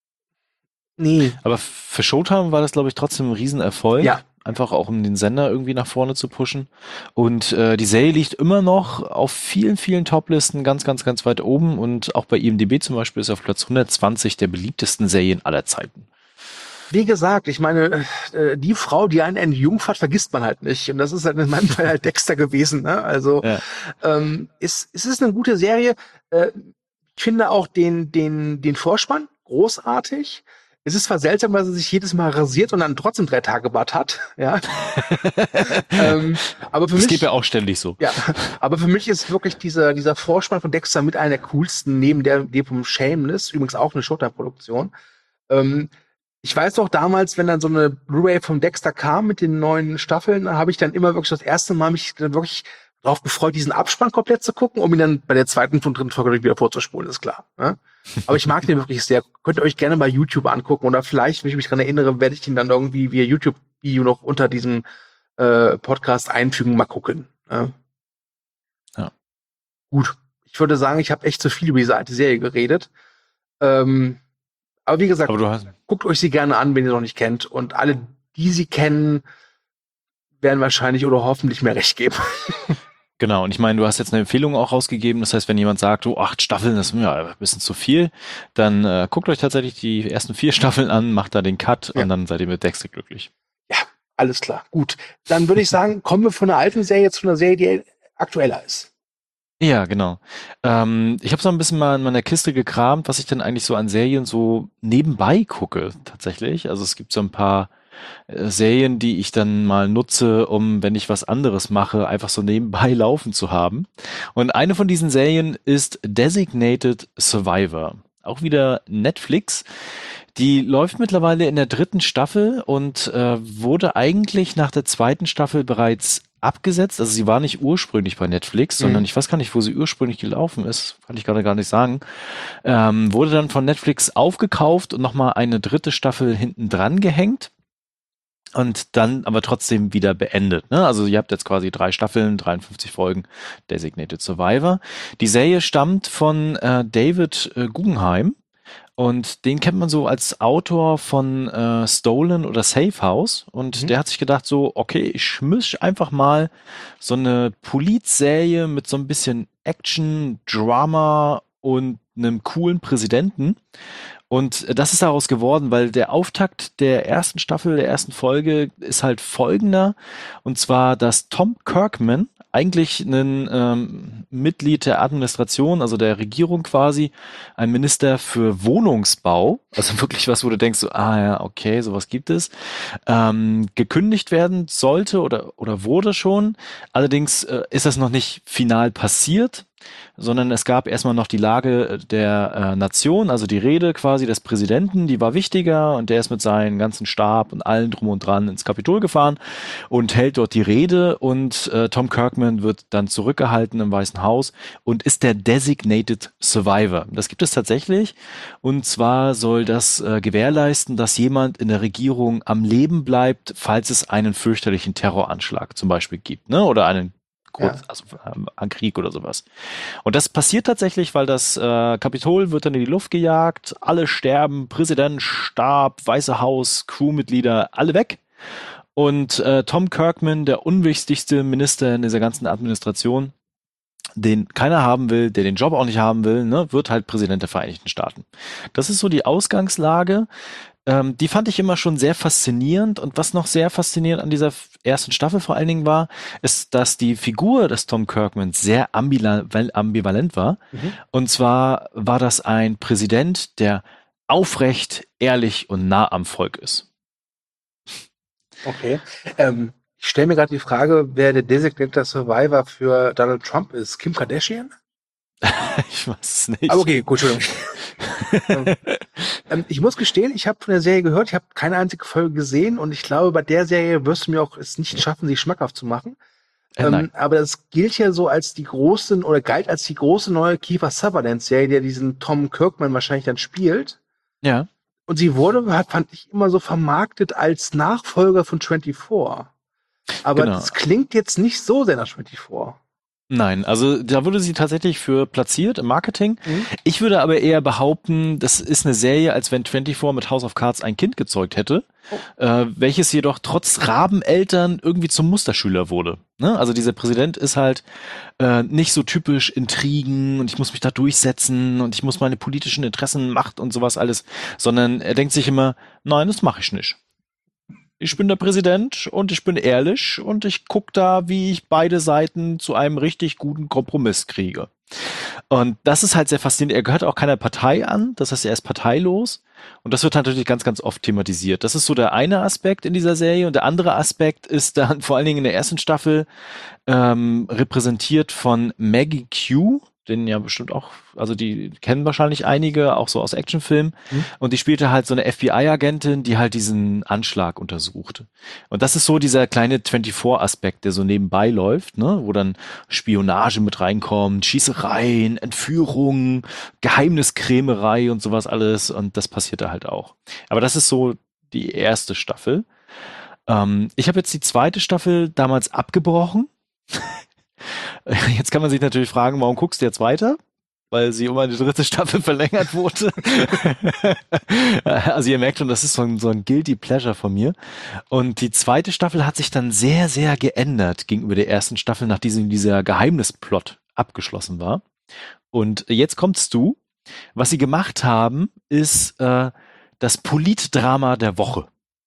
nee. Aber für Showtime war das, glaube ich, trotzdem ein Riesenerfolg. Ja. Einfach auch, um den Sender irgendwie nach vorne zu pushen. Und äh, die Serie liegt immer noch auf vielen, vielen Toplisten ganz, ganz, ganz weit oben. Und auch bei I M D B zum Beispiel ist auf Platz hundertzwanzig der beliebtesten Serien aller Zeiten. Wie gesagt, ich meine, äh, die Frau, die einen entjungfert hat, vergisst man halt nicht. Und das ist halt in meinem Fall halt Dexter gewesen. Ne? Also Ja. ähm, ist, es ist eine gute Serie. Äh, ich finde auch den, den, den Vorspann großartig. Es ist zwar seltsam, dass er sich jedes Mal rasiert und dann trotzdem drei Tage Bart hat, ja. ähm, aber für das mich, geht ja auch ständig so. ja, aber für mich ist wirklich dieser, dieser Vorspann von Dexter mit einer der coolsten, neben der, dem vom Shameless, übrigens auch eine Showtime-Produktion. Ähm, ich weiß doch damals, wenn dann so eine Blu-ray vom Dexter kam mit den neuen Staffeln, habe ich dann immer wirklich das erste Mal mich dann wirklich darauf gefreut, diesen Abspann komplett zu gucken, um ihn dann bei der zweiten und dritten Folge wieder vorzuspulen, ist klar. Ne? Aber ich mag den wirklich sehr. Könnt ihr euch gerne bei YouTube angucken oder vielleicht, wenn ich mich dran erinnere, werde ich den dann irgendwie via YouTube-Video noch unter diesem äh, Podcast einfügen, mal gucken. Ne? Ja. Gut, ich würde sagen, ich habe echt zu viel über diese alte Serie geredet. Ähm, aber wie gesagt, Aber du hast, guckt euch sie gerne an, wenn ihr noch nicht kennt. Und alle, die sie kennen, werden wahrscheinlich oder hoffentlich mehr recht geben. genau, und ich meine, du hast jetzt eine Empfehlung auch rausgegeben, das heißt, wenn jemand sagt, oh, acht Staffeln, das ist mir ja ein bisschen zu viel, dann äh, guckt euch tatsächlich die ersten vier Staffeln an, macht da den Cut Ja. und dann seid ihr mit Dexter glücklich. Ja, alles klar. Gut. Dann würde ich sagen, kommen wir von einer alten Serie zu einer Serie, die aktueller ist. Ja, genau. Ähm, ich habe so ein bisschen mal in meiner Kiste gekramt, was ich denn eigentlich so an Serien so nebenbei gucke, tatsächlich. Also es gibt so ein paar äh, Serien, die ich dann mal nutze, um, wenn ich was anderes mache, einfach so nebenbei laufen zu haben. Und eine von diesen Serien ist Designated Survivor. Auch wieder Netflix. Die läuft mittlerweile in der dritten Staffel und äh, wurde eigentlich nach der zweiten Staffel bereits abgesetzt. Also sie war nicht ursprünglich bei Netflix, Mhm. sondern ich weiß gar nicht, wo sie ursprünglich gelaufen ist. Kann ich gerade gar nicht sagen. Ähm, wurde dann von Netflix aufgekauft und nochmal eine dritte Staffel hinten dran gehängt. Und dann aber trotzdem wieder beendet. Ne? Also ihr habt jetzt quasi drei Staffeln, dreiundfünfzig Folgen, Designated Survivor. Die Serie stammt von äh, David äh, Guggenheim. Und den kennt man so als Autor von äh, Stolen oder Safe House. Und Mhm. der hat sich gedacht so, okay, ich misch einfach mal so eine Polizserie mit so ein bisschen Action, Drama und einem coolen Präsidenten. Und das ist daraus geworden, weil der Auftakt der ersten Staffel, der ersten Folge ist halt folgender. Und zwar, dass Tom Kirkman, eigentlich ein ähm, Mitglied der Administration, also der Regierung quasi, ein Minister für Wohnungsbau, also wirklich was, wo du denkst, so, ah ja, okay, sowas gibt es, ähm, gekündigt werden sollte oder, oder wurde schon. Allerdings äh, ist das noch nicht final passiert, sondern es gab erstmal noch die Lage der äh, Nation, also die Rede quasi des Präsidenten, die war wichtiger und der ist mit seinem ganzen Stab und allem drum und dran ins Kapitol gefahren und hält dort die Rede und äh, Tom Kirkman wird dann zurückgehalten im Weißen Haus und ist der Designated Survivor. Das gibt es tatsächlich und zwar soll das äh, gewährleisten, dass jemand in der Regierung am Leben bleibt, falls es einen fürchterlichen Terroranschlag zum Beispiel gibt, ne? Oder einen kurz, Ja. also ähm, an Krieg oder sowas. Und das passiert tatsächlich, weil das äh, Kapitol wird dann in die Luft gejagt, alle sterben, Präsident, Stab, Weiße Haus, Crewmitglieder, alle weg. Und äh, Tom Kirkman, der unwichtigste Minister in dieser ganzen Administration, den keiner haben will, der den Job auch nicht haben will, ne, wird halt Präsident der Vereinigten Staaten. Das ist so die Ausgangslage. Ähm, die fand ich immer schon sehr faszinierend. Und was noch sehr faszinierend an dieser f- ersten Staffel vor allen Dingen war, ist, dass die Figur des Tom Kirkman sehr ambila- ambivalent war. Mhm. Und zwar war das ein Präsident, der aufrecht, ehrlich und nah am Volk ist. Okay. Ähm, ich stelle mir gerade die Frage, wer der Designated Survivor für Donald Trump ist. Kim Kardashian? Ich weiß es nicht. Aber okay, gut, Entschuldigung. ähm, ich muss gestehen, ich habe von der Serie gehört, ich habe keine einzige Folge gesehen und ich glaube, bei der Serie wirst du mir auch es nicht schaffen, sie schmackhaft zu machen. Äh, Ähm, nein. aber das gilt ja so als die große oder galt als die große neue Kiefer Sutherland-Serie, der diesen Tom Kirkman wahrscheinlich dann spielt. Ja. Und sie wurde, hat, fand ich, immer so vermarktet als Nachfolger von vierundzwanzig. Aber Genau. das klingt jetzt nicht so sehr nach vierundzwanzig. Nein, also da wurde sie tatsächlich für platziert im Marketing. Mhm. Ich würde aber eher behaupten, das ist eine Serie, als wenn vierundzwanzig mit House of Cards ein Kind gezeugt hätte, Oh. äh, welches jedoch trotz Rabeneltern irgendwie zum Musterschüler wurde. Ne? Also dieser Präsident ist halt äh, nicht so typisch Intrigen und ich muss mich da durchsetzen und ich muss meine politischen Interessen, Macht und sowas alles, sondern er denkt sich immer, nein, das mache ich nicht. Ich bin der Präsident und ich bin ehrlich und ich gucke da, wie ich beide Seiten zu einem richtig guten Kompromiss kriege. Und das ist halt sehr faszinierend. Er gehört auch keiner Partei an, das heißt, er ist parteilos. Und das wird natürlich ganz, ganz oft thematisiert. Das ist so der eine Aspekt in dieser Serie. Und der andere Aspekt ist dann vor allen Dingen in der ersten Staffel ähm, repräsentiert von Maggie Q, den ja bestimmt auch, also die kennen wahrscheinlich einige, auch so aus Actionfilmen. Mhm. Und die spielte halt so eine F B I-Agentin, die halt diesen Anschlag untersucht. Und das ist so dieser kleine vierundzwanzig-Aspekt, der so nebenbei läuft, ne, wo dann Spionage mit reinkommt, Schießereien, Entführungen, Geheimniskrämerei und sowas alles. Und das passiert da halt auch. Aber das ist so die erste Staffel. Ähm, ich habe jetzt die zweite Staffel damals abgebrochen. Jetzt kann man sich natürlich fragen, warum guckst du jetzt weiter? Weil sie um eine dritte Staffel verlängert wurde. Also ihr merkt schon, das ist so ein, so ein Guilty Pleasure von mir. Und die zweite Staffel hat sich dann sehr, sehr geändert gegenüber der ersten Staffel, nachdem dieser Geheimnisplot abgeschlossen war. Und jetzt kommst du. Was sie gemacht haben, ist äh, das Politdrama der Woche.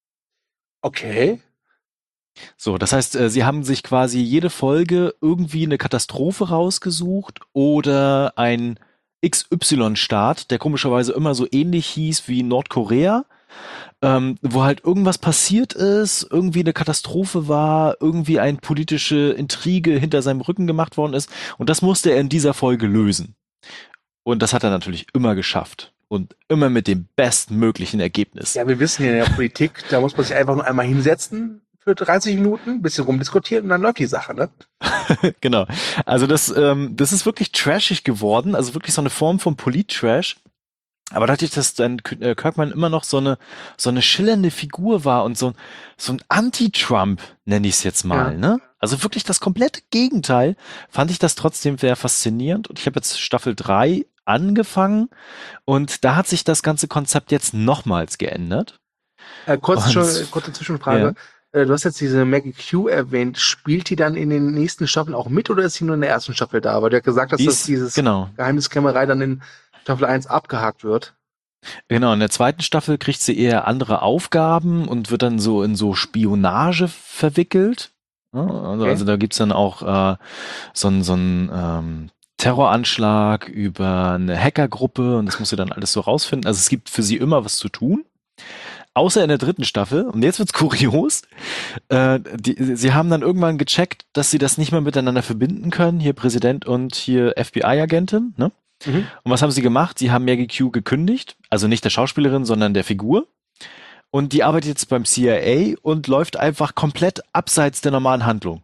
Okay. So, das heißt, äh, sie haben sich quasi jede Folge irgendwie eine Katastrophe rausgesucht oder ein X Y-Staat, der komischerweise immer so ähnlich hieß wie Nordkorea, ähm, wo halt irgendwas passiert ist, irgendwie eine Katastrophe war, irgendwie eine politische Intrige hinter seinem Rücken gemacht worden ist und das musste er in dieser Folge lösen. Und das hat er natürlich immer geschafft. Und immer mit dem bestmöglichen Ergebnis. Ja, wir wissen ja in der Politik, da muss man sich einfach nur einmal hinsetzen für dreißig Minuten, ein bisschen rumdiskutieren und dann läuft die Sache, ne? Genau. Also das, ähm, das ist wirklich trashig geworden, also wirklich so eine Form von Polit-Trash. Aber dadurch, dass dann Kirkman immer noch so eine so eine schillernde Figur war und so, so ein Anti-Trump, nenne ich es jetzt mal, ja. ne? Also wirklich das komplette Gegenteil, fand ich das trotzdem sehr faszinierend. Und ich habe jetzt Staffel drei angefangen und da hat sich das ganze Konzept jetzt nochmals geändert. Äh, kurz schon, kurze Zwischenfrage. Ja. Äh, du hast jetzt diese Maggie Q erwähnt. Spielt die dann in den nächsten Staffeln auch mit oder ist sie nur in der ersten Staffel da? Weil du ja gesagt hast, die dass ist, dieses genau. Geheimniskrämerei dann in Staffel eins abgehakt wird. Genau, in der zweiten Staffel kriegt sie eher andere Aufgaben und wird dann so in so Spionage verwickelt. Also, okay. also da gibt's dann auch äh, so ein, so ein ähm, Terroranschlag über eine Hackergruppe und das muss sie dann alles so rausfinden. Also es gibt für sie immer was zu tun. Außer in der dritten Staffel. Und jetzt wird's kurios. Äh, die, sie haben dann irgendwann gecheckt, dass sie das nicht mehr miteinander verbinden können. Hier Präsident und hier F B I-Agentin. Ne? Mhm. Und was haben sie gemacht? Sie haben Maggie Q gekündigt. Also nicht der Schauspielerin, sondern der Figur. Und die arbeitet jetzt beim C I A und läuft einfach komplett abseits der normalen Handlung.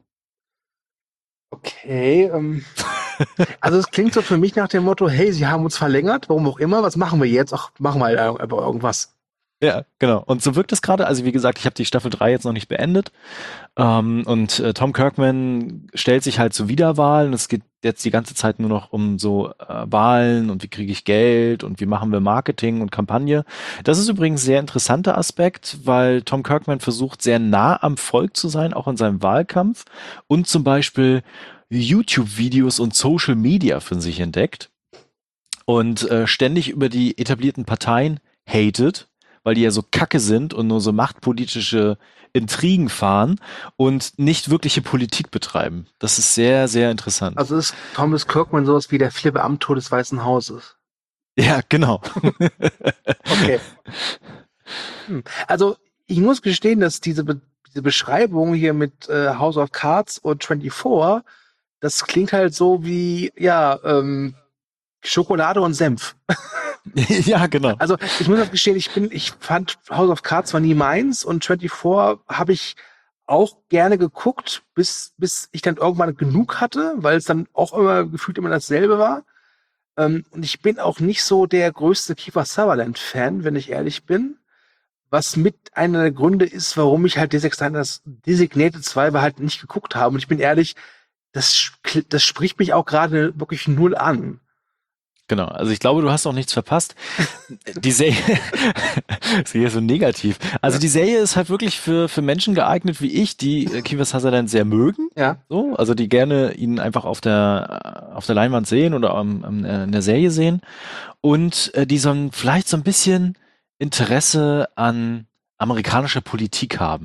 Okay, ähm, also es klingt so für mich nach dem Motto, hey, sie haben uns verlängert, warum auch immer, was machen wir jetzt? Ach, machen wir halt einfach irgendwas. Ja, genau. Und so wirkt es gerade. Also wie gesagt, ich habe die Staffel drei jetzt noch nicht beendet. Ähm, und äh, Tom Kirkman stellt sich halt zu Wiederwahlen. Es geht jetzt die ganze Zeit nur noch um so äh, Wahlen und wie kriege ich Geld und wie machen wir Marketing und Kampagne. Das ist übrigens ein sehr interessanter Aspekt, weil Tom Kirkman versucht, sehr nah am Volk zu sein, auch in seinem Wahlkampf und zum Beispiel YouTube-Videos und Social Media für sich entdeckt und äh, ständig über die etablierten Parteien hatet, weil die ja so kacke sind und nur so machtpolitische Intrigen fahren und nicht wirkliche Politik betreiben. Das ist sehr, sehr interessant. Also ist Thomas Kirkman sowas wie der Philipp Amthor des Weißen Hauses? Ja, genau. Okay. Hm. Also ich muss gestehen, dass diese, Be- diese Beschreibung hier mit äh, House of Cards und vierundzwanzig, das klingt halt so wie, ja, ähm, Schokolade und Senf. Ja, genau. Also ich muss auch gestehen, ich bin, ich fand House of Cards war nie meins und vierundzwanzig habe ich auch gerne geguckt, bis bis ich dann irgendwann genug hatte, weil es dann auch immer gefühlt immer dasselbe war. Ähm, und ich bin auch nicht so der größte Kiefer Sutherland-Fan, wenn ich ehrlich bin. Was mit einer der Gründe ist, warum ich halt Designated zwei halt nicht geguckt habe. Und ich bin ehrlich, das, das spricht mich auch gerade wirklich null an. Genau, also ich glaube, du hast auch nichts verpasst. Die Serie ist hier so negativ. Also die Serie ist halt wirklich für für Menschen geeignet wie ich, die Kiefer Sutherland sehr mögen. Ja. So, also die gerne ihn einfach auf der auf der Leinwand sehen oder am, am, in der Serie sehen und äh, die so ein, vielleicht so ein bisschen Interesse an amerikanischer Politik haben.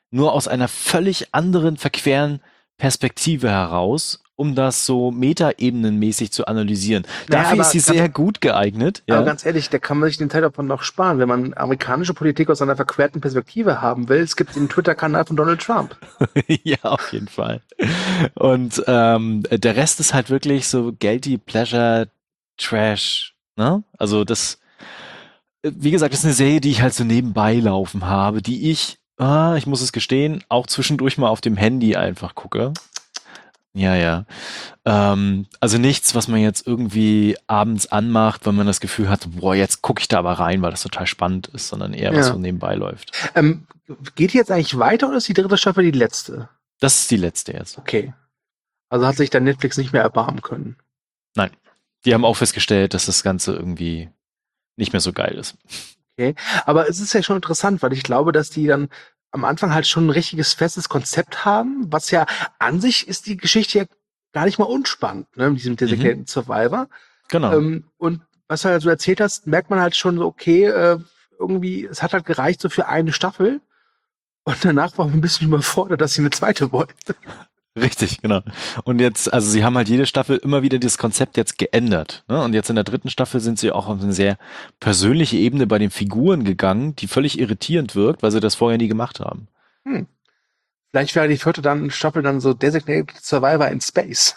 nur aus einer völlig anderen, verqueren Perspektive heraus, um das so metaebenenmäßig zu analysieren. Naja, Dafür aber ist sie ganz- sehr gut geeignet. Aber Ja. ganz ehrlich, da kann man sich den Teil davon noch sparen, wenn man amerikanische Politik aus einer verquerten Perspektive haben will. Es gibt den Twitter-Kanal von Donald Trump. Ja, auf jeden Fall. Und ähm, der Rest ist halt wirklich so guilty pleasure Trash. Ne? Also das, wie gesagt, das ist eine Serie, die ich halt so nebenbei laufen habe, die ich, ah, ich muss es gestehen, auch zwischendurch mal auf dem Handy einfach gucke. Ja, ja. Ähm, also nichts, was man jetzt irgendwie abends anmacht, wenn man das Gefühl hat, boah, jetzt gucke ich da aber rein, weil das total spannend ist, sondern eher was Ja. so nebenbei läuft. Ähm, geht die jetzt eigentlich weiter oder ist die dritte Staffel die letzte? Das ist die letzte jetzt. Okay. Also hat sich dann Netflix nicht mehr erbarmen können. Nein. Die haben auch festgestellt, dass das Ganze irgendwie nicht mehr so geil ist. Okay. Aber es ist ja schon interessant, weil ich glaube, dass die dann am Anfang halt schon ein richtiges festes Konzept haben, was ja an sich ist die Geschichte ja gar nicht mal unspannend, ne, mit diesem Designated Survivor. Genau. Ähm, und was du halt so erzählt hast, merkt man halt schon so, okay, äh, irgendwie, es hat halt gereicht so für eine Staffel. Und danach war man ein bisschen überfordert, dass sie eine zweite wollten. Richtig, genau. Und jetzt, also sie haben halt jede Staffel immer wieder das Konzept jetzt geändert. Ne? Und jetzt in der dritten Staffel sind sie auch auf eine sehr persönliche Ebene bei den Figuren gegangen, die völlig irritierend wirkt, weil sie das vorher nie gemacht haben. Hm. Vielleicht wäre die vierte dann Staffel dann so Designated Survivor in Space.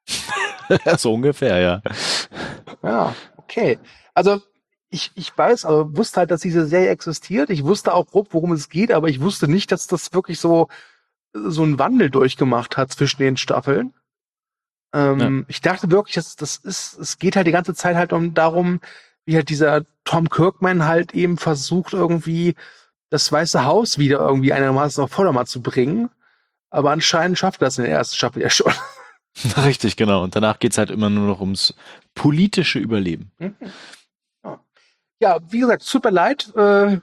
So ungefähr, ja. Ja, okay. Also ich, ich weiß, aber wusste halt, dass diese Serie existiert. Ich wusste auch grob, worum es geht, aber ich wusste nicht, dass das wirklich so so einen Wandel durchgemacht hat zwischen den Staffeln. Ähm, Ja. Ich dachte wirklich, dass das ist, es geht halt die ganze Zeit halt um darum, wie halt dieser Tom Kirkman halt eben versucht, irgendwie das Weiße Haus wieder irgendwie einigermaßen auf Vordermann zu bringen. Aber anscheinend schafft er das in der ersten Staffel ja schon. Richtig, genau. Und danach geht's halt immer nur noch ums politische Überleben. Ja. Ja, wie gesagt, super leid. Äh,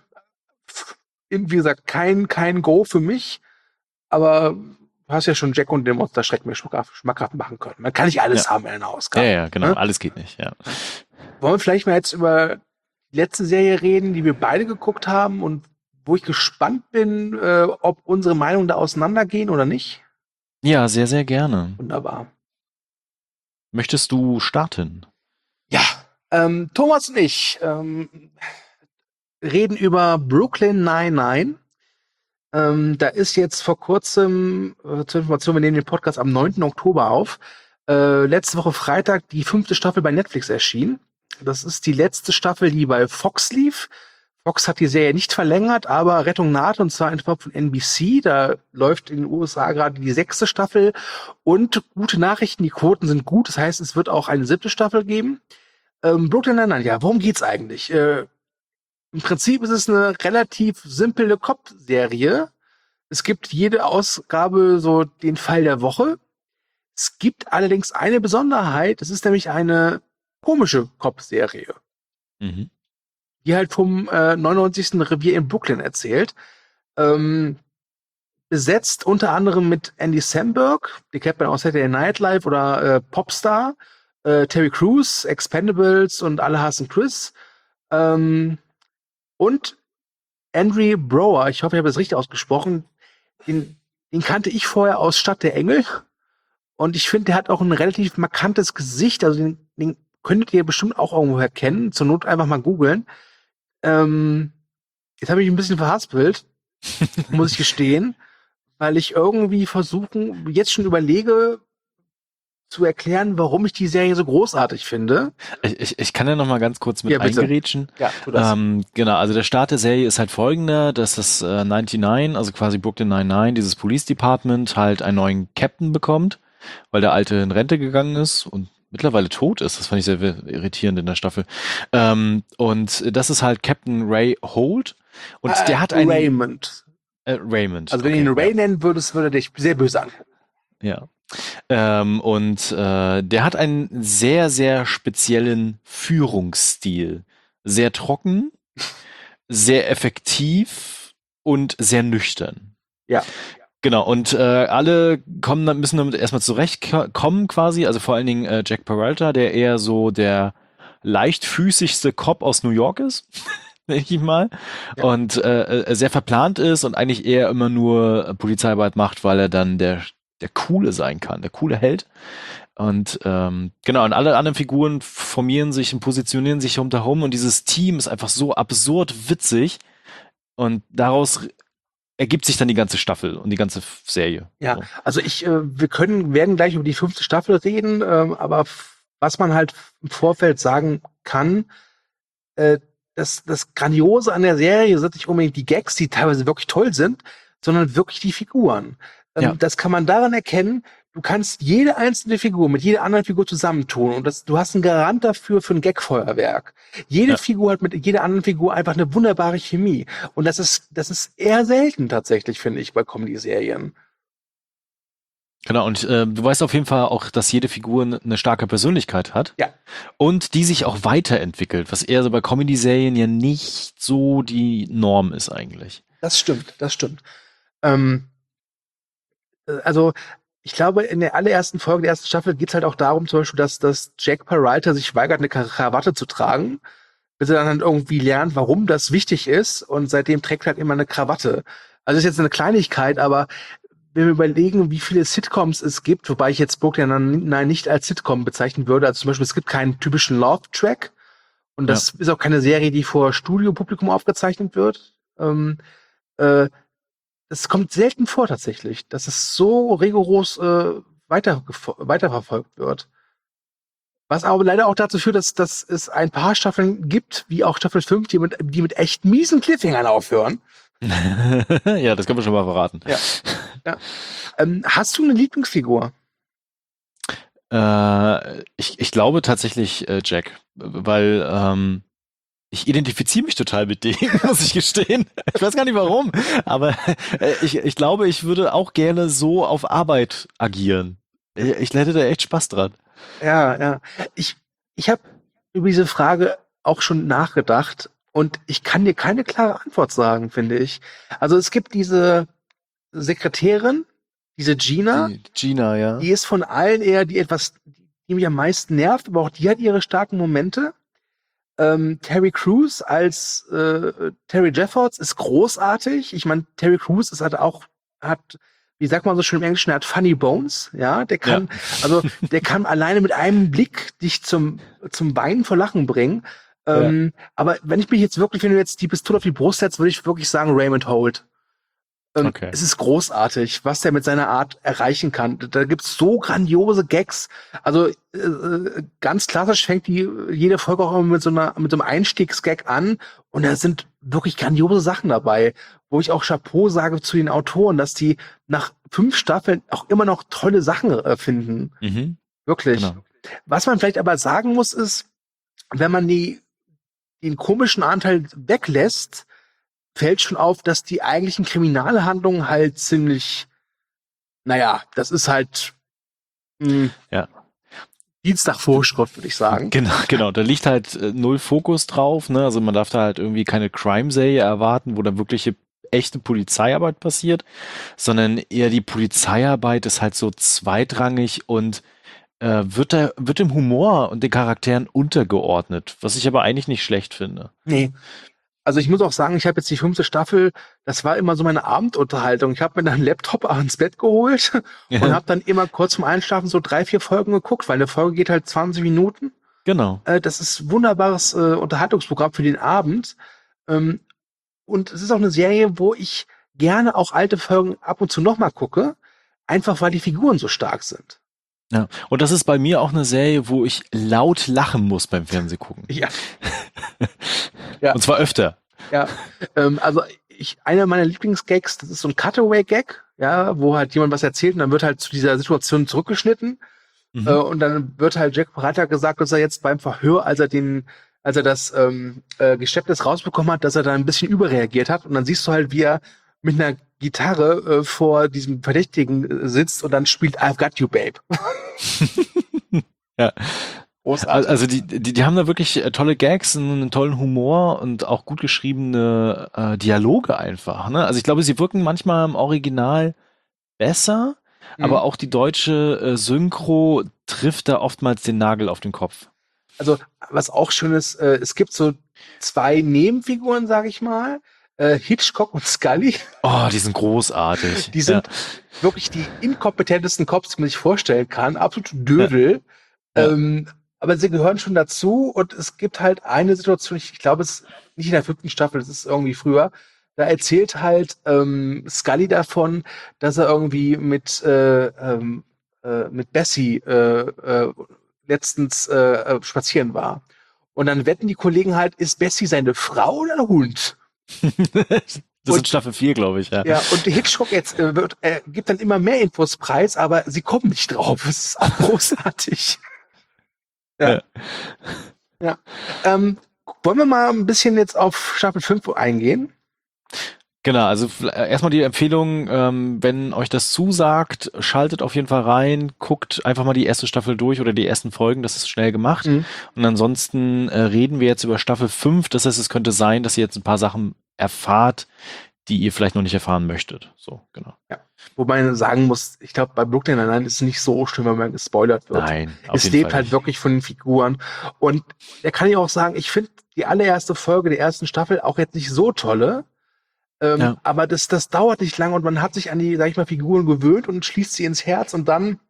wie gesagt, kein, kein Go für mich. Aber du hast ja schon Jack und den Monsterschreck mir schmackhaft, schmackhaft machen können. Man kann nicht alles Ja. haben in einer Ja, Ausgabe. ja, genau. Ne? Alles geht nicht, ja. Wollen wir vielleicht mal jetzt über die letzte Serie reden, die wir beide geguckt haben und wo ich gespannt bin, äh, ob unsere Meinungen da auseinandergehen oder nicht? Ja, sehr, sehr gerne. Wunderbar. Möchtest du starten? Ja, ähm, Thomas und ich ähm, reden über Brooklyn Nine-Nine. Ähm, da ist jetzt vor kurzem, äh, zur Information, wir nehmen den Podcast am neunten Oktober auf, äh, letzte Woche Freitag die fünfte Staffel bei Netflix erschienen. Das ist die letzte Staffel, die bei Fox lief. Fox hat die Serie nicht verlängert, aber Rettung naht, und zwar einfach von N B C. Da läuft in den U S A gerade die sechste Staffel. Und gute Nachrichten, die Quoten sind gut. Das heißt, es wird auch eine siebte Staffel geben. Ähm, Brooklyn Nine-Nine, ja, worum geht's eigentlich? Äh, Im Prinzip ist es eine relativ simple Cop-Serie. Es gibt jede Ausgabe so den Fall der Woche. Es gibt allerdings eine Besonderheit. Es ist nämlich eine komische Cop-Serie, Mhm. die halt vom äh, neunundneunzigsten Revier in Brooklyn erzählt. Ähm, besetzt unter anderem mit Andy Samberg, die kennt man aus Saturday Night Live, oder äh, Popstar, äh, Terry Crews, Expendables und Alle hassen Chris. Ähm, und Andrew Brower, ich hoffe, ich habe das richtig ausgesprochen, den, den kannte ich vorher aus Stadt der Engel. Und ich finde, der hat auch ein relativ markantes Gesicht. Also den, den könntet ihr bestimmt auch irgendwoher kennen. Zur Not einfach mal googeln. Ähm, jetzt habe ich ein bisschen verhaspelt, muss ich gestehen, weil ich irgendwie versuchen, jetzt schon überlege, zu erklären, warum ich die Serie so großartig finde. Ich, ich, ich kann ja noch mal ganz kurz mit Ja, bitte. eingerätschen. Ja, tu das. Ähm, genau, also der Start der Serie ist halt folgender, dass das äh, neunundneunzig, also quasi Brooklyn Nine-Nine, dieses Police Department, halt einen neuen Captain bekommt, weil der alte in Rente gegangen ist und mittlerweile tot ist. Das fand ich sehr irritierend in der Staffel. Ähm, und das ist halt Captain Ray Holt. Und Äh, der hat einen... Raymond. Äh, Raymond. Also wenn okay, du ihn Ray ja. nennen würdest, würde er dich sehr böse angucken. Ja. Ähm, und äh, der hat einen sehr, sehr speziellen Führungsstil. Sehr trocken, sehr effektiv und sehr nüchtern. Ja. Genau, und äh, alle kommen, dann- müssen damit erstmal zurechtkommen quasi, also vor allen Dingen äh, Jack Peralta, der eher so der leichtfüßigste Cop aus New York ist. denke ich mal. Ja. Und äh, sehr verplant ist und eigentlich eher immer nur äh, Polizeiarbeit macht, weil er dann der, der Coole sein kann, der coole Held. Und ähm, genau, und alle anderen Figuren formieren sich und positionieren sich rundherum und dieses Team ist einfach so absurd witzig und daraus ergibt sich dann die ganze Staffel und die ganze Serie. Ja, So. also ich, äh, wir können, werden gleich über die fünfte Staffel reden, ähm, aber f- was man halt im Vorfeld sagen kann, äh, das, das Grandiose an der Serie sind nicht unbedingt die Gags, die teilweise wirklich toll sind, sondern wirklich die Figuren. Ähm, Ja. Das kann man daran erkennen, du kannst jede einzelne Figur mit jeder anderen Figur zusammentun und das, du hast einen Garant dafür für ein Gagfeuerwerk. Jede Ja. Figur hat mit jeder anderen Figur einfach eine wunderbare Chemie. Und das ist, das ist eher selten tatsächlich, finde ich, bei Comedy-Serien. Genau, und äh, du weißt auf jeden Fall auch, dass jede Figur n- eine starke Persönlichkeit hat. Ja. Und die sich auch weiterentwickelt, was eher so bei Comedy-Serien ja nicht so die Norm ist eigentlich. Das stimmt, das stimmt. Ähm, äh, also, ich glaube, in der allerersten Folge der ersten Staffel geht es halt auch darum, zum Beispiel, dass, dass Jack Peralta sich weigert, eine Kar- Krawatte zu tragen, bis er dann halt irgendwie lernt, warum das wichtig ist und seitdem trägt er halt immer eine Krawatte. Also ist jetzt eine Kleinigkeit, aber wenn wir überlegen, wie viele Sitcoms es gibt, wobei ich jetzt Brooklyn Nine-Nine nicht als Sitcom bezeichnen würde, also zum Beispiel, es gibt keinen typischen Love-Track und das ist auch keine Serie, die vor Studiopublikum aufgezeichnet wird. Ähm, äh, Das kommt selten vor tatsächlich, dass es so rigoros äh, weiter, weiterverfolgt wird. Was aber leider auch dazu führt, dass, dass es ein paar Staffeln gibt, wie auch Staffel fünf, die mit, die mit echt miesen Cliffhangern aufhören. Ja, das kann man schon mal verraten. Ja. Ja. Ähm, hast du eine Lieblingsfigur? Äh, ich, ich glaube tatsächlich äh, Jack, weil ähm, ich identifiziere mich total mit dem, muss ich gestehen. Ich weiß gar nicht warum, aber äh, ich, ich glaube, ich würde auch gerne so auf Arbeit agieren. Ich, ich hätte da echt Spaß dran. Ja, ja. Ich, ich habe über diese Frage auch schon nachgedacht und ich kann dir keine klare Antwort sagen, finde ich. Also es gibt diese Sekretärin, diese Gina, Die Gina, ja. die ist von allen eher die etwas, die mich am meisten nervt, aber auch die hat ihre starken Momente. Ähm, Terry Crews als äh, Terry Jeffords ist großartig. Ich meine, Terry Crews ist halt auch, hat, wie sagt man so schön im Englischen, er hat funny bones, ja. Der kann, also der kann alleine mit einem Blick dich zum, zum Weinen vor Lachen bringen. Ähm, aber wenn ich mich jetzt wirklich, wenn du jetzt die Pistole auf die Brust setzt, würde ich wirklich sagen Raymond Holt. Ähm, Okay. Es ist großartig, was der mit seiner Art erreichen kann. Da gibt's so grandiose Gags. Also äh, äh, ganz klassisch fängt die jede Folge auch immer mit so einer mit so einem Einstiegsgag an und da sind wirklich grandiose Sachen dabei, wo ich auch Chapeau sage zu den Autoren, dass die nach fünf Staffeln auch immer noch tolle Sachen äh, finden. Mhm. Wirklich. Genau. Was man vielleicht aber sagen muss ist, wenn man die den komischen Anteil weglässt, fällt schon auf, dass die eigentlichen Kriminalhandlungen halt ziemlich, naja, das ist halt mh, Ja. Dienstag-Vorschrift, würde ich sagen. Genau, genau. Da liegt halt äh, null Fokus drauf, ne? Also man darf da halt irgendwie keine Crime-Serie erwarten, wo dann wirkliche echte Polizeiarbeit passiert, sondern eher die Polizeiarbeit ist halt so zweitrangig und äh, wird da, wird dem Humor und den Charakteren untergeordnet, was ich aber eigentlich nicht schlecht finde. Nee. Also ich muss auch sagen, ich habe jetzt die fünfte Staffel, das war immer so meine Abendunterhaltung. Ich habe mir dann einen Laptop auch ins Bett geholt und habe dann immer kurz zum Einschlafen so drei, vier Folgen geguckt, weil eine Folge geht halt zwanzig Minuten. Genau. Äh, das ist ein wunderbares äh, Unterhaltungsprogramm für den Abend. Ähm, und es ist auch eine Serie, wo ich gerne auch alte Folgen ab und zu nochmal gucke, einfach weil die Figuren so stark sind. Ja. Und das ist bei mir auch eine Serie, wo ich laut lachen muss beim Fernsehgucken. Ja. Ja. Und zwar öfter. Ja, ähm, also ich, einer meiner Lieblingsgags, das ist so ein Cutaway-Gag, ja, wo halt jemand was erzählt und dann wird halt zu dieser Situation zurückgeschnitten. Mhm. Äh, und dann wird halt Jack Peralta gesagt, dass er jetzt beim Verhör, als er den, als er das ähm, äh, Geständnis rausbekommen hat, dass er da ein bisschen überreagiert hat. Und dann siehst du halt, wie er mit einer Gitarre äh, vor diesem Verdächtigen äh, sitzt und dann spielt I've Got You, Babe. Ja. Großartig. Also die, die, die haben da wirklich äh, tolle Gags, einen tollen Humor und auch gut geschriebene äh, Dialoge einfach. Ne? Also ich glaube, sie wirken manchmal im Original besser, Mhm. aber auch die deutsche äh, Synchro trifft da oftmals den Nagel auf den Kopf. Also, was auch schön ist, äh, es gibt so zwei Nebenfiguren, sag ich mal, äh, Hitchcock und Scully. Oh, die sind großartig. Die sind ja. wirklich die inkompetentesten Cops, die man sich vorstellen kann. Absolut Dödel. Ja. Ja. Ähm, aber sie gehören schon dazu und es gibt halt eine Situation, ich, ich glaube, es ist nicht in der fünften Staffel, es ist irgendwie früher. Da erzählt halt ähm, Scully davon, dass er irgendwie mit, äh, ähm, äh, mit Bessie äh, äh, letztens äh, spazieren war. Und dann wetten die Kollegen halt, ist Bessie seine Frau oder ein Hund? das Und- ist Staffel vier, glaube ich, ja. Ja, und Hitchcock jetzt äh, wird, äh, gibt dann immer mehr Infos preis, aber sie kommen nicht drauf. Es ist auch großartig. Ja. Ja. ja. Ähm, wollen wir mal ein bisschen jetzt auf Staffel fünf eingehen? Genau, also f- erstmal die Empfehlung, ähm, wenn euch das zusagt, schaltet auf jeden Fall rein, guckt einfach mal die erste Staffel durch oder die ersten Folgen, das ist schnell gemacht. Mhm. Und ansonsten äh, reden wir jetzt über Staffel fünf, das heißt, es könnte sein, dass ihr jetzt ein paar Sachen erfahrt, die ihr vielleicht noch nicht erfahren möchtet. So, genau. Wobei man sagen muss, ich glaube, bei Brooklyn Nine-Nine ist es nicht so schlimm, wenn man gespoilert wird. Nein, auf Es jeden lebt Fall halt nicht. wirklich von den Figuren. Und da kann ich auch sagen, ich finde die allererste Folge der ersten Staffel auch jetzt nicht so tolle. Ähm, Ja. Aber das, das dauert nicht lange und man hat sich an die, sag ich mal, Figuren gewöhnt und schließt sie ins Herz und dann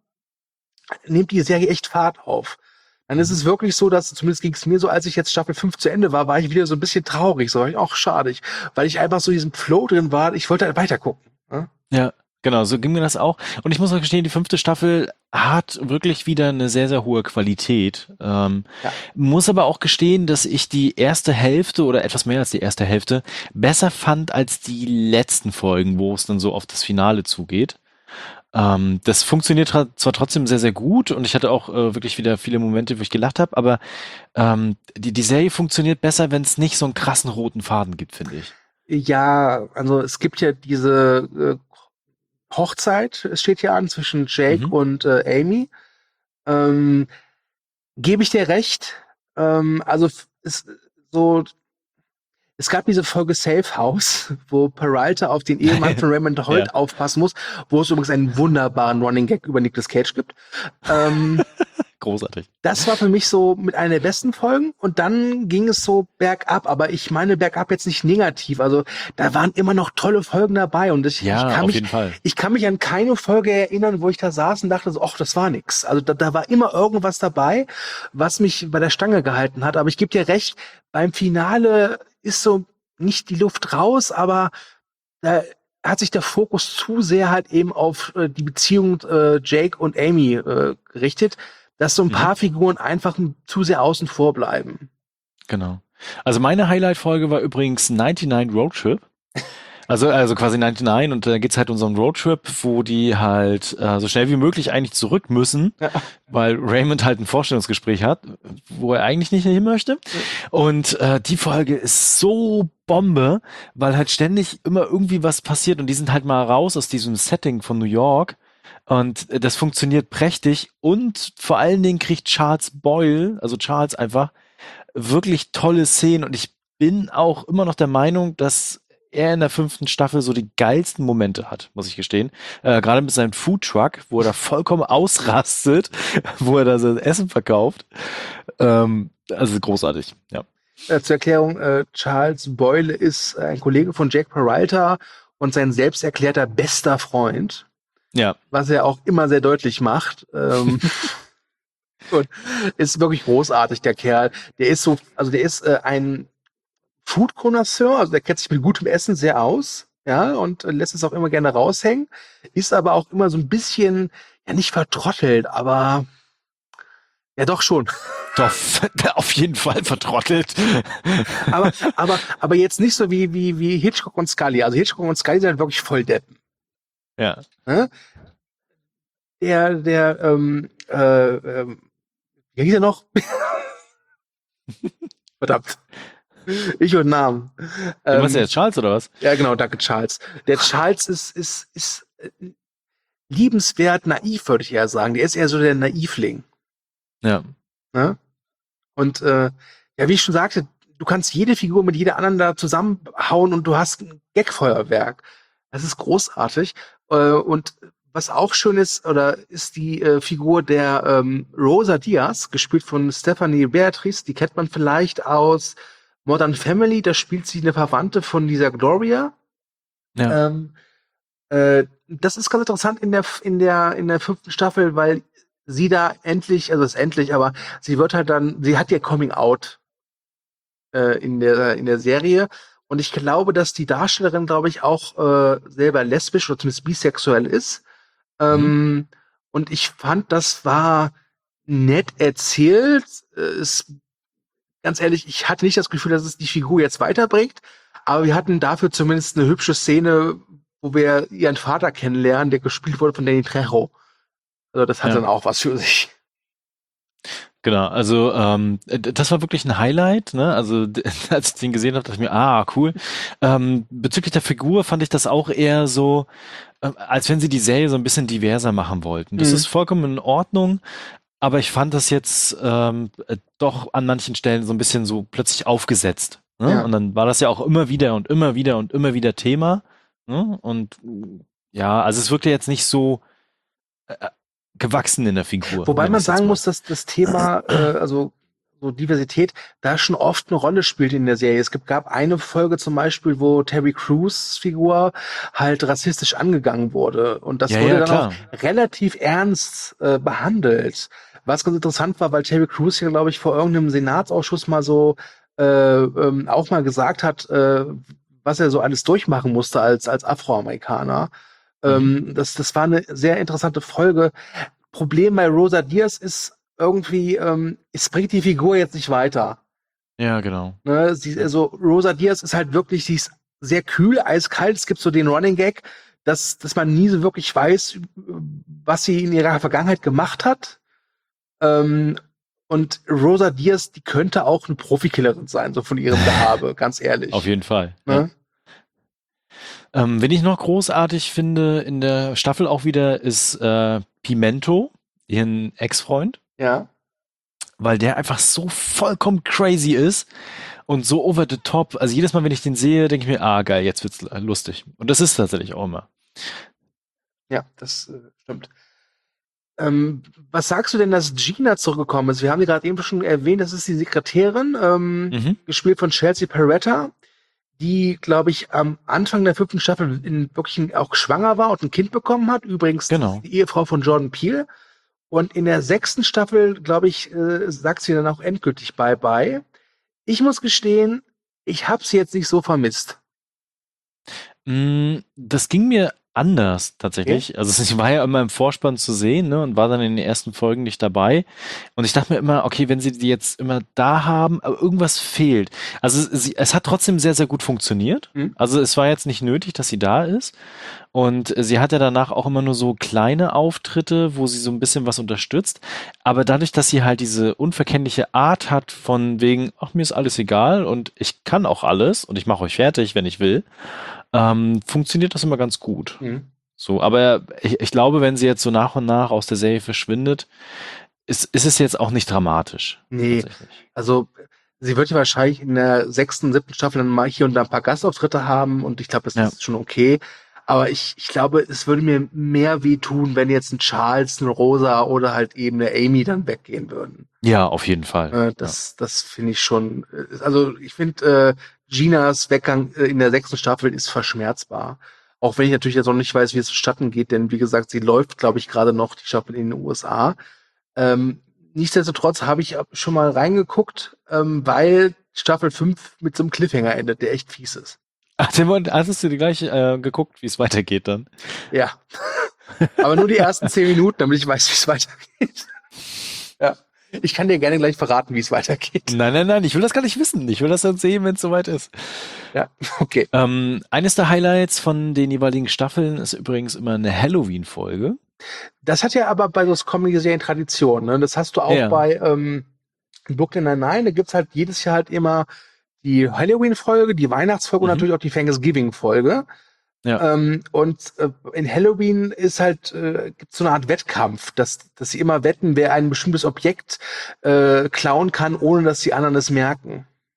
nimmt die Serie echt Fahrt auf. Dann ist es wirklich so, dass, zumindest ging es mir so, als ich jetzt Staffel fünf zu Ende war, war ich wieder so ein bisschen traurig. So, war ich auch schade, ich- weil ich einfach so diesen Flow drin war. Ich wollte halt weiter gucken. Ne? Ja, genau, so ging mir das auch. Und ich muss auch gestehen, die fünfte Staffel hat wirklich wieder eine sehr, sehr hohe Qualität. Ähm, Ja. Muss aber auch gestehen, dass ich die erste Hälfte oder etwas mehr als die erste Hälfte besser fand als die letzten Folgen, wo es dann so auf das Finale zugeht. Ähm, das funktioniert tra- zwar trotzdem sehr, sehr gut und ich hatte auch äh, wirklich wieder viele Momente, wo ich gelacht habe, aber ähm, die, die Serie funktioniert besser, wenn es nicht so einen krassen roten Faden gibt, finde ich. Ja, also es gibt ja diese äh, Hochzeit, es steht hier an, zwischen Jake Mhm. und äh, Amy. Ähm, Gebe ich dir recht. Ähm, also f- es, so, es gab diese Folge Safe House, wo Peralta auf den Ehemann von Raymond Holt Ja. aufpassen muss, wo es übrigens einen wunderbaren Running Gag über Nicolas Cage gibt. Ähm, Großartig. Das war für mich so mit einer der besten Folgen und dann ging es so bergab, aber ich meine bergab jetzt nicht negativ, also da waren immer noch tolle Folgen dabei und ich, Ja, ich kann auf mich jeden Fall. ich kann mich an keine Folge erinnern, wo ich da saß und dachte so, ach, das war nix. Also da, da war immer irgendwas dabei, was mich bei der Stange gehalten hat, aber ich gebe dir recht, beim Finale ist so nicht die Luft raus, aber da hat sich der Fokus zu sehr halt eben auf äh, die Beziehung äh, Jake und Amy äh, gerichtet, dass so ein Mhm. paar Figuren einfach zu sehr außen vor bleiben. Genau. Also meine Highlight-Folge war übrigens neunundneunzig Road Trip. Also, also quasi neunundneunzig und da geht's halt um so einen Roadtrip, wo die halt äh, so schnell wie möglich eigentlich zurück müssen, Ja. weil Raymond halt ein Vorstellungsgespräch hat, wo er eigentlich nicht hin möchte. Und äh, die Folge ist so Bombe, weil halt ständig immer irgendwie was passiert und die sind halt mal raus aus diesem Setting von New York. Und äh, das funktioniert prächtig und vor allen Dingen kriegt Charles Boyle, also Charles einfach, wirklich tolle Szenen und ich bin auch immer noch der Meinung, dass er in der fünften Staffel so die geilsten Momente hat, muss ich gestehen. Äh, gerade mit seinem Foodtruck, wo er da vollkommen ausrastet, wo er da sein Essen verkauft. Ähm, also großartig, ja. Äh, zur Erklärung, äh, Charles Boyle ist ein Kollege von Jack Peralta und sein selbsterklärter bester Freund, Ja, was er auch immer sehr deutlich macht. Ähm, und ist wirklich großartig, der Kerl. Der ist so, also der ist äh, ein Food-Connoisseur, also der kennt sich mit gutem Essen sehr aus, ja, und äh, lässt es auch immer gerne raushängen, ist aber auch immer so ein bisschen, ja, nicht vertrottelt, aber ja, doch schon. doch, auf jeden Fall vertrottelt. aber, aber, aber jetzt nicht so wie, wie, wie Hitchcock und Scully. Also Hitchcock und Scully sind halt wirklich voll Deppen. Ja. Ne? Der, der, ähm, äh, ähm, wie hieß er noch? Verdammt. Ich und Namen. Du meinst ja Ähm, jetzt Charles oder was? ja, genau, danke, Charles. Der Charles ist, ist, ist äh, liebenswert naiv, würde ich eher sagen. Der ist eher so der Naivling. Ja. Ne? Und äh, ja, wie ich schon sagte, du kannst jede Figur mit jeder anderen da zusammenhauen und du hast ein Gagfeuerwerk. Das ist großartig. Äh, und was auch schön ist, oder ist die äh, Figur der ähm, Rosa Diaz, gespielt von Stephanie Beatrice, die kennt man vielleicht aus Modern Family, da spielt sie eine Verwandte von dieser Gloria. Ja. Ähm, äh, das ist ganz interessant in der, in der, in der fünften Staffel, weil sie da endlich, also es ist endlich, aber sie wird halt dann, sie hat ihr Coming Out äh, in der, in der Serie. Und ich glaube, dass die Darstellerin, glaube ich, auch äh, selber lesbisch oder zumindest bisexuell ist. Ähm, und ich fand, das war nett erzählt. Äh, Es, ganz ehrlich, ich hatte nicht das Gefühl, dass es die Figur jetzt weiterbringt. Aber wir hatten dafür zumindest eine hübsche Szene, wo wir ihren Vater kennenlernen, der gespielt wurde von Danny Trejo. Also das hat Ja. dann auch was für sich. Genau, also ähm, d- das war wirklich ein Highlight, ne? Also d- als ich den gesehen habe, dachte ich mir, ah, cool. Ähm, bezüglich der Figur fand ich das auch eher so, äh, als wenn sie die Serie so ein bisschen diverser machen wollten. Das Mhm. ist vollkommen in Ordnung, aber ich fand das jetzt ähm, äh, doch an manchen Stellen so ein bisschen so plötzlich aufgesetzt. Ne? Ja. Und dann war das ja auch immer wieder und immer wieder und immer wieder Thema. Ne? Und äh, ja, also es wirkte jetzt nicht so äh, gewachsen in der Figur. Wobei nenn man ich's jetzt sagen mal. muss, dass das Thema, äh, also so Diversität, da schon oft eine Rolle spielt in der Serie. Es gibt, gab eine Folge zum Beispiel, wo Terry Crews Figur halt rassistisch angegangen wurde. Und das Ja, wurde ja, dann klar. auch relativ ernst äh, behandelt. Was ganz interessant war, weil Terry Crews hier, glaube ich, vor irgendeinem Senatsausschuss mal so äh, ähm, auch mal gesagt hat, äh, was er so alles durchmachen musste als, als Afroamerikaner. Mhm. Ähm, das, das war eine sehr interessante Folge. Problem bei Rosa Diaz ist irgendwie, ähm, es bringt die Figur jetzt nicht weiter. Ja, genau. Ne? Sie, also Rosa Diaz ist halt wirklich, sie ist sehr kühl, eiskalt. Es gibt so den Running Gag, dass, dass man nie so wirklich weiß, was sie in ihrer Vergangenheit gemacht hat. Ähm, und Rosa Diaz, die könnte auch eine Profikillerin sein, so von ihrem Gehabe, ganz ehrlich. Auf jeden Fall. Ja. Ne? Ähm, wen ich noch großartig finde in der Staffel auch wieder ist äh, Pimento, ihren Ex-Freund, Ja. weil der einfach so vollkommen crazy ist und so over the top. Also jedes Mal, wenn ich den sehe, denke ich mir, ah geil, jetzt wird's lustig. Und das ist tatsächlich auch immer. Ja, das äh, stimmt. Ähm, was sagst du denn, dass Gina zurückgekommen ist? Wir haben die gerade eben schon erwähnt, das ist die Sekretärin, ähm, Mhm. gespielt von Chelsea Perretta, die, glaube ich, am Anfang der fünften Staffel in, wirklich auch schwanger war und ein Kind bekommen hat. Übrigens Genau. die Ehefrau von Jordan Peele. Und in der sechsten Staffel, glaube ich, äh, sagt sie dann auch endgültig Bye-bye. Ich muss gestehen, ich habe sie jetzt nicht so vermisst. Mm, Das ging mir anders tatsächlich. Also ich war ja immer im Vorspann zu sehen, ne, und war dann in den ersten Folgen nicht dabei. Und ich dachte mir immer, okay, wenn sie die jetzt immer da haben, aber irgendwas fehlt. Also sie, es hat trotzdem sehr, sehr gut funktioniert. Hm? Also es war jetzt nicht nötig, dass sie da ist. Und sie hat ja danach auch immer nur so kleine Auftritte, wo sie so ein bisschen was unterstützt. Aber dadurch, dass sie halt diese unverkennliche Art hat von wegen, ach, mir ist alles egal und ich kann auch alles und ich mache euch fertig, wenn ich will, ähm, funktioniert das immer ganz gut. Mhm. So, aber ich, ich glaube, wenn sie jetzt so nach und nach aus der Serie verschwindet, ist, ist es jetzt auch nicht dramatisch. Nee, Tatsächlich. also sie wird ja wahrscheinlich in der sechsten, siebten Staffel dann mal hier und da ein paar Gastauftritte haben und ich glaube, das Ja. ist schon okay. Aber ich, ich glaube, es würde mir mehr wehtun, wenn jetzt ein Charles, ein Rosa oder halt eben eine Amy dann weggehen würden. Ja, auf jeden Fall. Äh, das das finde ich schon, äh, also ich finde, äh, Ginas Weggang äh, in der sechsten Staffel ist verschmerzbar. Auch wenn ich natürlich jetzt noch nicht weiß, wie es vonstatten geht, denn wie gesagt, sie läuft, glaube ich, gerade noch die Staffel in den U S A. Ähm, nichtsdestotrotz habe ich schon mal reingeguckt, ähm, weil Staffel fünf mit so einem Cliffhanger endet, der echt fies ist. Ach, den Moment, hast du dir gleich äh, geguckt, wie es weitergeht dann? Ja. Aber nur die ersten zehn Minuten, damit ich weiß, wie es weitergeht. Ja. Ich kann dir gerne gleich verraten, wie es weitergeht. Nein, nein, nein, ich will das gar nicht wissen. Ich will das dann sehen, wenn es soweit ist. Ja, okay. Ähm, eines der Highlights von den jeweiligen Staffeln ist übrigens immer eine Halloween-Folge. Das hat ja aber bei so Comedy-Serien Tradition, ne? Das hast du auch Ja. bei ähm, Brooklyn Nine-Nine. Da gibt's halt jedes Jahr halt immer die Halloween-Folge, die Weihnachtsfolge Mhm. und natürlich auch die Thanksgiving-Folge. Ja. Ähm, und äh, in Halloween ist halt, äh, gibt's so eine Art Wettkampf, dass, dass sie immer wetten, wer ein bestimmtes Objekt äh, klauen kann, ohne dass die anderen es merken.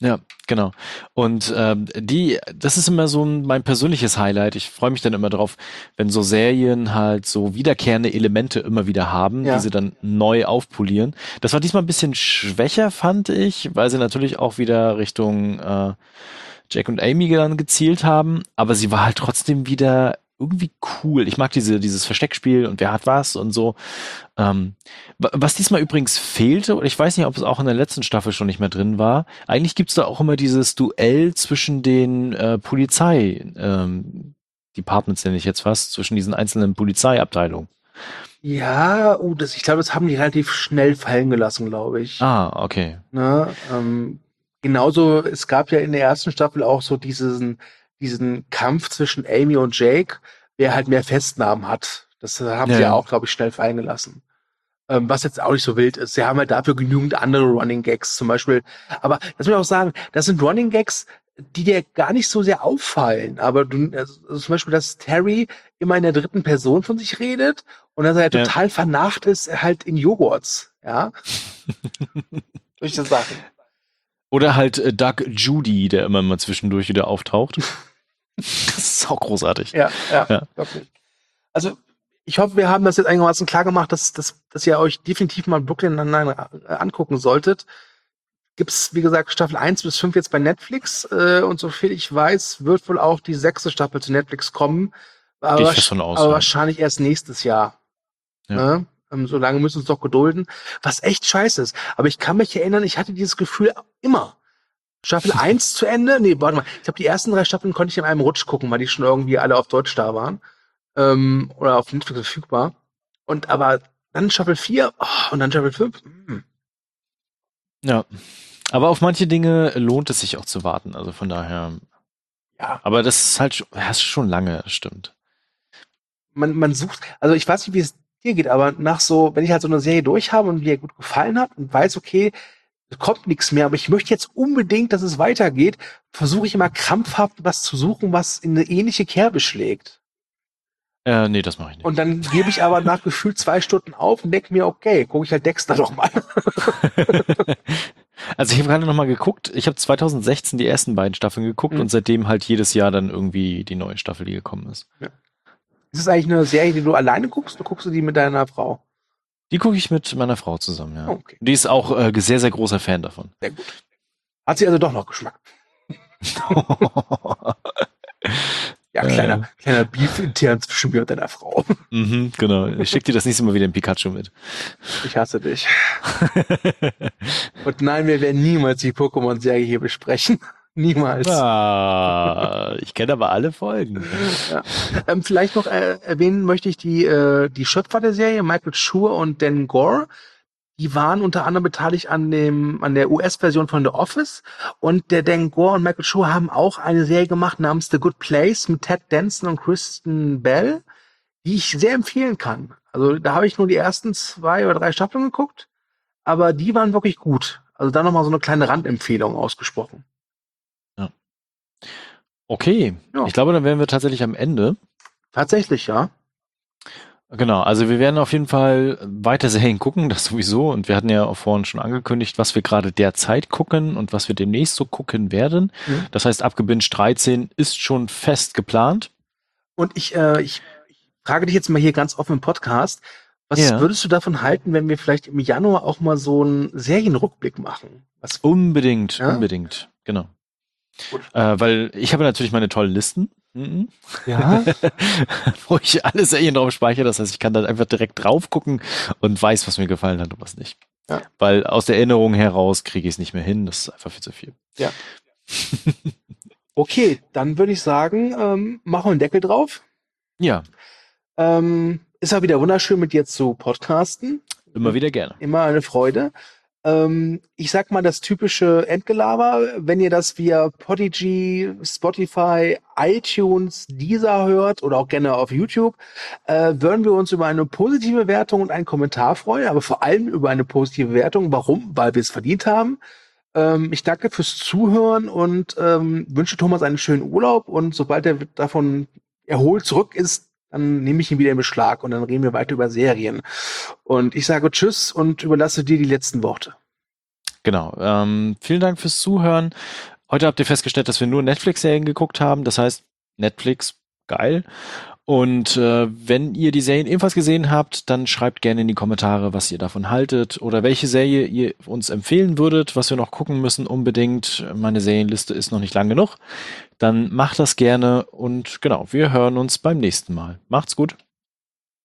Ja, genau. Und ähm, die, das ist immer so ein, mein persönliches Highlight. Ich freue mich dann immer drauf, wenn so Serien halt so wiederkehrende Elemente immer wieder haben, die Ja. sie dann neu aufpolieren. Das war diesmal ein bisschen schwächer, fand ich, weil sie natürlich auch wieder Richtung äh, Jack und Amy dann gezielt haben, aber sie war halt trotzdem wieder irgendwie cool. Ich mag diese, dieses Versteckspiel und wer hat was und so. Ähm, wa- was diesmal übrigens fehlte, und ich weiß nicht, ob es auch in der letzten Staffel schon nicht mehr drin war, eigentlich gibt's da auch immer dieses Duell zwischen den äh, Polizei, ähm, Departments nenne ich jetzt fast, zwischen diesen einzelnen Polizeiabteilungen. Ja, uh, das, ich glaube, das haben die relativ schnell fallen gelassen, glaube ich. Ah, okay. Ne? Ähm, genauso, es gab ja in der ersten Staffel auch so diesen, diesen Kampf zwischen Amy und Jake, wer halt mehr Festnahmen hat. Das äh, haben Ja, sie ja ja. auch, glaube ich, schnell fallen gelassen. Ähm, was jetzt auch nicht so wild ist. Sie haben halt dafür genügend andere Running Gags, zum Beispiel. Aber das muss ich auch sagen, das sind Running Gags, die dir gar nicht so sehr auffallen. Aber du, also, also zum Beispiel, dass Terry immer in der dritten Person von sich redet und dass er halt Ja. total vernarrt ist, halt in Joghurts. Ja. Solche Sachen. Oder halt äh, Doug Judy, der immer mal zwischendurch wieder auftaucht. Das ist auch großartig. Ja, ja, Ja. wirklich. Also, ich hoffe, wir haben das jetzt einigermaßen klar gemacht, dass, dass, dass ihr euch definitiv mal Brooklyn Nine-Nine äh, angucken solltet. Gibt's, wie gesagt, Staffel eins bis fünf jetzt bei Netflix, äh, und soviel ich weiß, wird wohl auch die sechste Staffel zu Netflix kommen. Aber, Gehe ich wahrsch- fest von aus, aber ja. wahrscheinlich erst nächstes Jahr. Ja. Ne? Ähm, so lange müssen wir uns doch gedulden. Was echt scheiße ist. Aber ich kann mich erinnern, ich hatte dieses Gefühl immer. Staffel eins zu Ende? Nee, warte mal. Ich glaube, die ersten drei Staffeln konnte ich in einem Rutsch gucken, weil die schon irgendwie alle auf Deutsch da waren. Ähm, oder auf Netflix verfügbar. Und aber dann Staffel vier, oh, und dann Staffel fünf. Hm. Ja. Aber auf manche Dinge lohnt es sich auch zu warten. Also von daher. Ja, Aber das ist halt schon, das ist schon lange, das stimmt. man, man sucht, also ich weiß nicht, wie es dir geht, aber nach so, wenn ich halt so eine Serie durch habe und mir gut gefallen hat und weiß, okay, es kommt nichts mehr, aber ich möchte jetzt unbedingt, dass es weitergeht, versuche ich immer krampfhaft was zu suchen, was in eine ähnliche Kerbe schlägt. Äh, nee, das mache ich nicht. Und dann gebe ich aber nach gefühlt zwei Stunden auf und denke mir, okay, gucke ich halt Dexter doch mal. Also ich habe gerade noch mal geguckt. Ich habe zwanzig sechzehn die ersten beiden Staffeln geguckt Mhm. und seitdem halt jedes Jahr dann irgendwie die neue Staffel, die gekommen ist. Ist es eigentlich eine Serie, die du alleine guckst, oder guckst du die mit deiner Frau? Die gucke ich mit meiner Frau zusammen, ja. Oh, okay. Die ist auch äh, sehr, sehr großer Fan davon. Sehr gut. Hat sie also doch noch Geschmack. Ja, kleiner, Äh. kleiner Beef intern zwischen mir und deiner Frau. Mhm, genau. Ich schicke dir das nächste Mal wieder in Pikachu mit. Ich hasse dich. Und nein, wir werden niemals die Pokémon-Serie hier besprechen. Niemals. Ah, ich kenne aber alle Folgen. Ja. Ähm, vielleicht noch äh, erwähnen möchte ich die, äh, die Schöpfer der Serie, Michael Schur und Dan Gore. Die waren unter anderem beteiligt an dem, an der U S-Version von The Office. Und der Dan Gore und Michael Schur haben auch eine Serie gemacht namens The Good Place mit Ted Danson und Kristen Bell, die ich sehr empfehlen kann. Also da habe ich nur die ersten zwei oder drei Staffeln geguckt, aber die waren wirklich gut. Also da nochmal so eine kleine Randempfehlung ausgesprochen. Okay, Ja. ich glaube, dann wären wir tatsächlich am Ende. Tatsächlich, ja. Genau, also wir werden auf jeden Fall weiter Serien gucken, das sowieso. Und wir hatten ja auch vorhin schon angekündigt, was wir gerade derzeit gucken und was wir demnächst so gucken werden. Mhm. Das heißt, Abgebinged dreizehn ist schon fest geplant. Und ich, äh, ich, ich frage dich jetzt mal hier ganz offen im Podcast, was Ja. würdest du davon halten, wenn wir vielleicht im Januar auch mal so einen Serienrückblick machen? Was, Unbedingt, Ja? unbedingt, genau. Gut. Äh, weil ich habe natürlich meine tollen Listen, mhm. Ja? wo ich alle Serien drauf speichere. Das heißt, ich kann dann einfach direkt drauf gucken und weiß, was mir gefallen hat und was nicht. Ja. Weil aus der Erinnerung heraus kriege ich es nicht mehr hin. Das ist einfach viel zu viel. Ja. Okay, dann würde ich sagen, ähm, machen wir einen Deckel drauf. Ja, Ähm, ist ja wieder wunderschön, mit dir zu podcasten. immer wieder gerne. Immer eine Freude. Ähm, ich sag mal das typische Endgelaber. Wenn ihr das via Podigy, Spotify, iTunes, Deezer hört oder auch gerne auf YouTube, äh, würden wir uns über eine positive Wertung und einen Kommentar freuen, aber vor allem über eine positive Wertung. Warum? Weil wir es verdient haben. Ähm, ich danke fürs Zuhören und ähm, wünsche Thomas einen schönen Urlaub, und sobald er davon erholt zurück ist, dann nehme ich ihn wieder in Beschlag und dann reden wir weiter über Serien. Und ich sage Tschüss und überlasse dir die letzten Worte. Genau. Ähm, vielen Dank fürs Zuhören. Heute habt ihr festgestellt, dass wir nur Netflix-Serien geguckt haben. Das heißt, Netflix, geil. Und äh, wenn ihr die Serien ebenfalls gesehen habt, dann schreibt gerne in die Kommentare, was ihr davon haltet oder welche Serie ihr uns empfehlen würdet, was wir noch gucken müssen unbedingt. Meine Serienliste ist noch nicht lang genug. Dann macht das gerne und genau, wir hören uns beim nächsten Mal. Macht's gut.